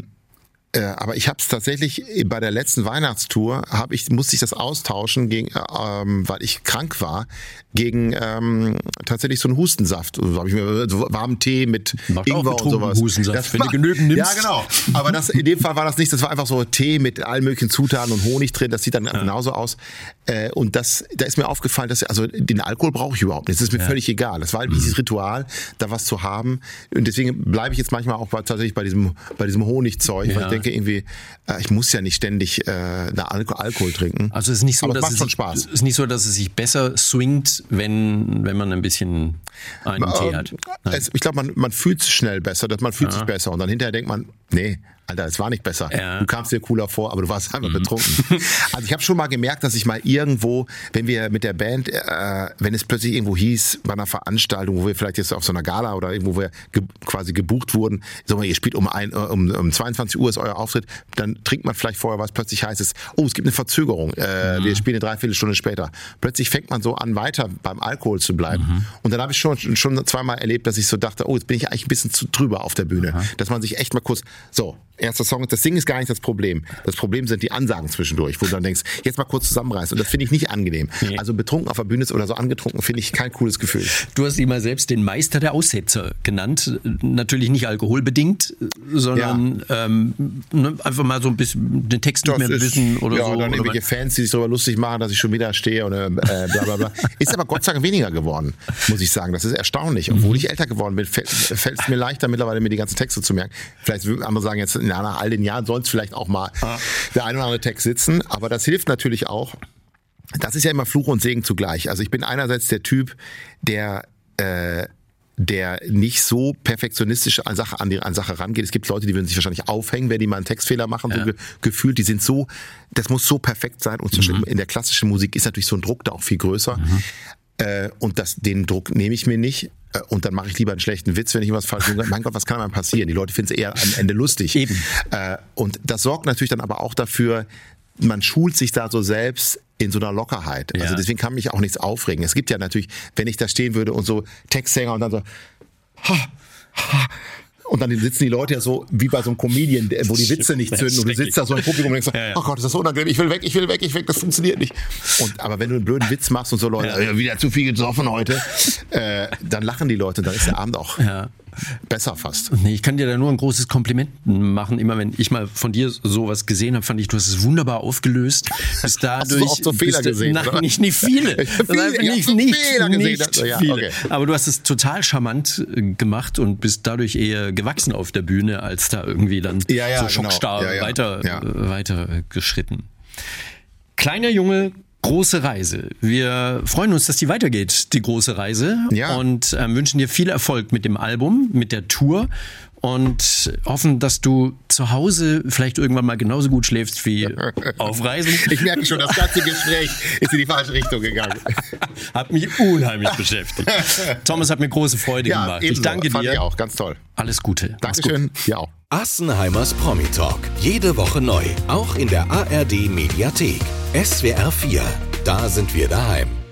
Aber ich habe es tatsächlich bei der letzten Weihnachtstour, hab ich, musste ich das austauschen, gegen, ähm, weil ich krank war, gegen ähm, tatsächlich so einen Hustensaft. So habe ich mir so warmen Tee mit Macht Ingwer und sowas. Hustensaft, das wenn war, du genügend nimmst. Ja, genau. Aber das, in dem Fall war das nicht. Das war einfach so Tee mit allen möglichen Zutaten und Honig drin. Das sieht dann ja. genauso aus. Äh, und das, da ist mir aufgefallen, dass also den Alkohol brauche ich überhaupt nicht. Das ist mir ja. völlig egal. Das war halt dieses Ritual, da was zu haben. Und deswegen bleibe ich jetzt manchmal auch bei, tatsächlich bei diesem bei diesem Honigzeug, ja. weil ich denke irgendwie, äh, ich muss ja nicht ständig äh, Alkohol, Alkohol trinken. Also es ist nicht so, aber dass es macht es schon sich, Spaß. ist nicht so, dass es sich besser swingt, wenn wenn man ein bisschen einen ähm, Tee hat. Es, ich glaube, man man fühlt sich schnell besser, dass man fühlt ja. sich besser und dann hinterher denkt man, nee, Alter, es war nicht besser. Ja. Du kamst dir cooler vor, aber du warst einfach mhm. betrunken. Also ich habe schon mal gemerkt, dass ich mal irgendwo, wenn wir mit der Band, äh, wenn es plötzlich irgendwo hieß, bei einer Veranstaltung, wo wir vielleicht jetzt auf so einer Gala oder irgendwo wo wir ge- quasi gebucht wurden, sagen wir, ihr spielt um, ein, um, um zweiundzwanzig Uhr ist euer Auftritt, dann trinkt man vielleicht vorher was, plötzlich heißt es, oh, es gibt eine Verzögerung, äh, mhm. wir spielen eine Dreiviertelstunde später. Plötzlich fängt man so an, weiter beim Alkohol zu bleiben. Mhm. Und dann habe ich schon, schon zweimal erlebt, dass ich so dachte, oh, jetzt bin ich eigentlich ein bisschen zu drüber auf der Bühne. Mhm. Dass man sich echt mal kurz, so, Erster Song, das Singen ist gar nicht das Problem. Das Problem sind die Ansagen zwischendurch, wo du dann denkst, jetzt mal kurz zusammenreißen. Und das finde ich nicht angenehm. Nee. Also betrunken auf der Bühne oder so angetrunken, finde ich kein cooles Gefühl. Du hast ihn mal selbst den Meister der Aussetzer genannt. Natürlich nicht alkoholbedingt, sondern ja. ähm, ne, einfach mal so ein bisschen den Text nicht mehr ist, wissen oder ja, so. Ja, dann oder irgendwelche Fans, die sich darüber lustig machen, dass ich schon wieder stehe oder äh, bla bla bla. Ist aber Gott sei Dank weniger geworden, muss ich sagen. Das ist erstaunlich. Obwohl mhm. ich älter geworden bin, fällt es mir leichter mittlerweile, mir die ganzen Texte zu merken. Vielleicht würden andere sagen jetzt, na, nach all den Jahren soll es vielleicht auch mal ah. der ein oder andere Text sitzen. Aber das hilft natürlich auch. Das ist ja immer Fluch und Segen zugleich. Also ich bin einerseits der Typ, der äh, der nicht so perfektionistisch an Sache, an die an Sache rangeht. Es gibt Leute, die würden sich wahrscheinlich aufhängen, wenn die mal einen Textfehler machen, ja. so ge- gefühlt. Die sind so, das muss so perfekt sein. Und mhm. in der klassischen Musik ist natürlich so ein Druck da auch viel größer. Mhm. Äh, und das, den Druck nehme ich mir nicht. Und dann mache ich lieber einen schlechten Witz, wenn ich was falsch mache. Mein Gott, was kann mal passieren? Die Leute finden es eher am Ende lustig. Eben. Äh, und das sorgt natürlich dann aber auch dafür, man schult sich da so selbst in so einer Lockerheit. Ja. Also deswegen kann mich auch nichts aufregen. Es gibt ja natürlich, wenn ich da stehen würde und so Textsänger und dann so ha, ha, und dann sitzen die Leute ja so wie bei so einem Comedian, wo die Witze nicht zünden und du sitzt da so im Publikum und denkst so, ja, ja. oh Gott, ist das so unangenehm, ich will weg, ich will weg, ich will weg, das funktioniert nicht. Und, aber wenn du einen blöden Witz machst und so Leute, ja. wieder zu viel gesoffen heute, äh, dann lachen die Leute und dann ist der Abend auch ja. besser fast. Nee, ich kann dir da nur ein großes Kompliment machen. Immer wenn ich mal von dir sowas gesehen habe, fand ich, du hast es wunderbar aufgelaust. Bis dadurch, hast du auch so Fehler du, gesehen? Nein, oder? nicht, nicht viele. viele nicht, nicht, so nicht, Fehler nicht gesehen. Ja, viele. okay. Aber du hast es total charmant gemacht und bist dadurch eher gewachsen auf der Bühne, als da irgendwie dann ja, ja, so schockstarr genau. ja, ja. weiter, ja. Äh, weiter geschritten. Kleiner Junge, große Reise. Wir freuen uns, dass die weitergeht, die große Reise. Ja. Und äh, wünschen dir viel Erfolg mit dem Album, mit der Tour. Und hoffen, dass du zu Hause vielleicht irgendwann mal genauso gut schläfst wie auf Reisen. Ich merke schon, das ganze Gespräch ist in die falsche Richtung gegangen. Hat mich unheimlich beschäftigt. Thomas, hat mir große Freude ja, gemacht. Ebenso. Ich danke Fand dir. Ich auch, ganz toll. Alles Gute. Dankeschön. Ja auch. Assenheimers Promi Talk. Jede Woche neu. Auch in der A R D Mediathek. S W R vier. Da sind wir daheim.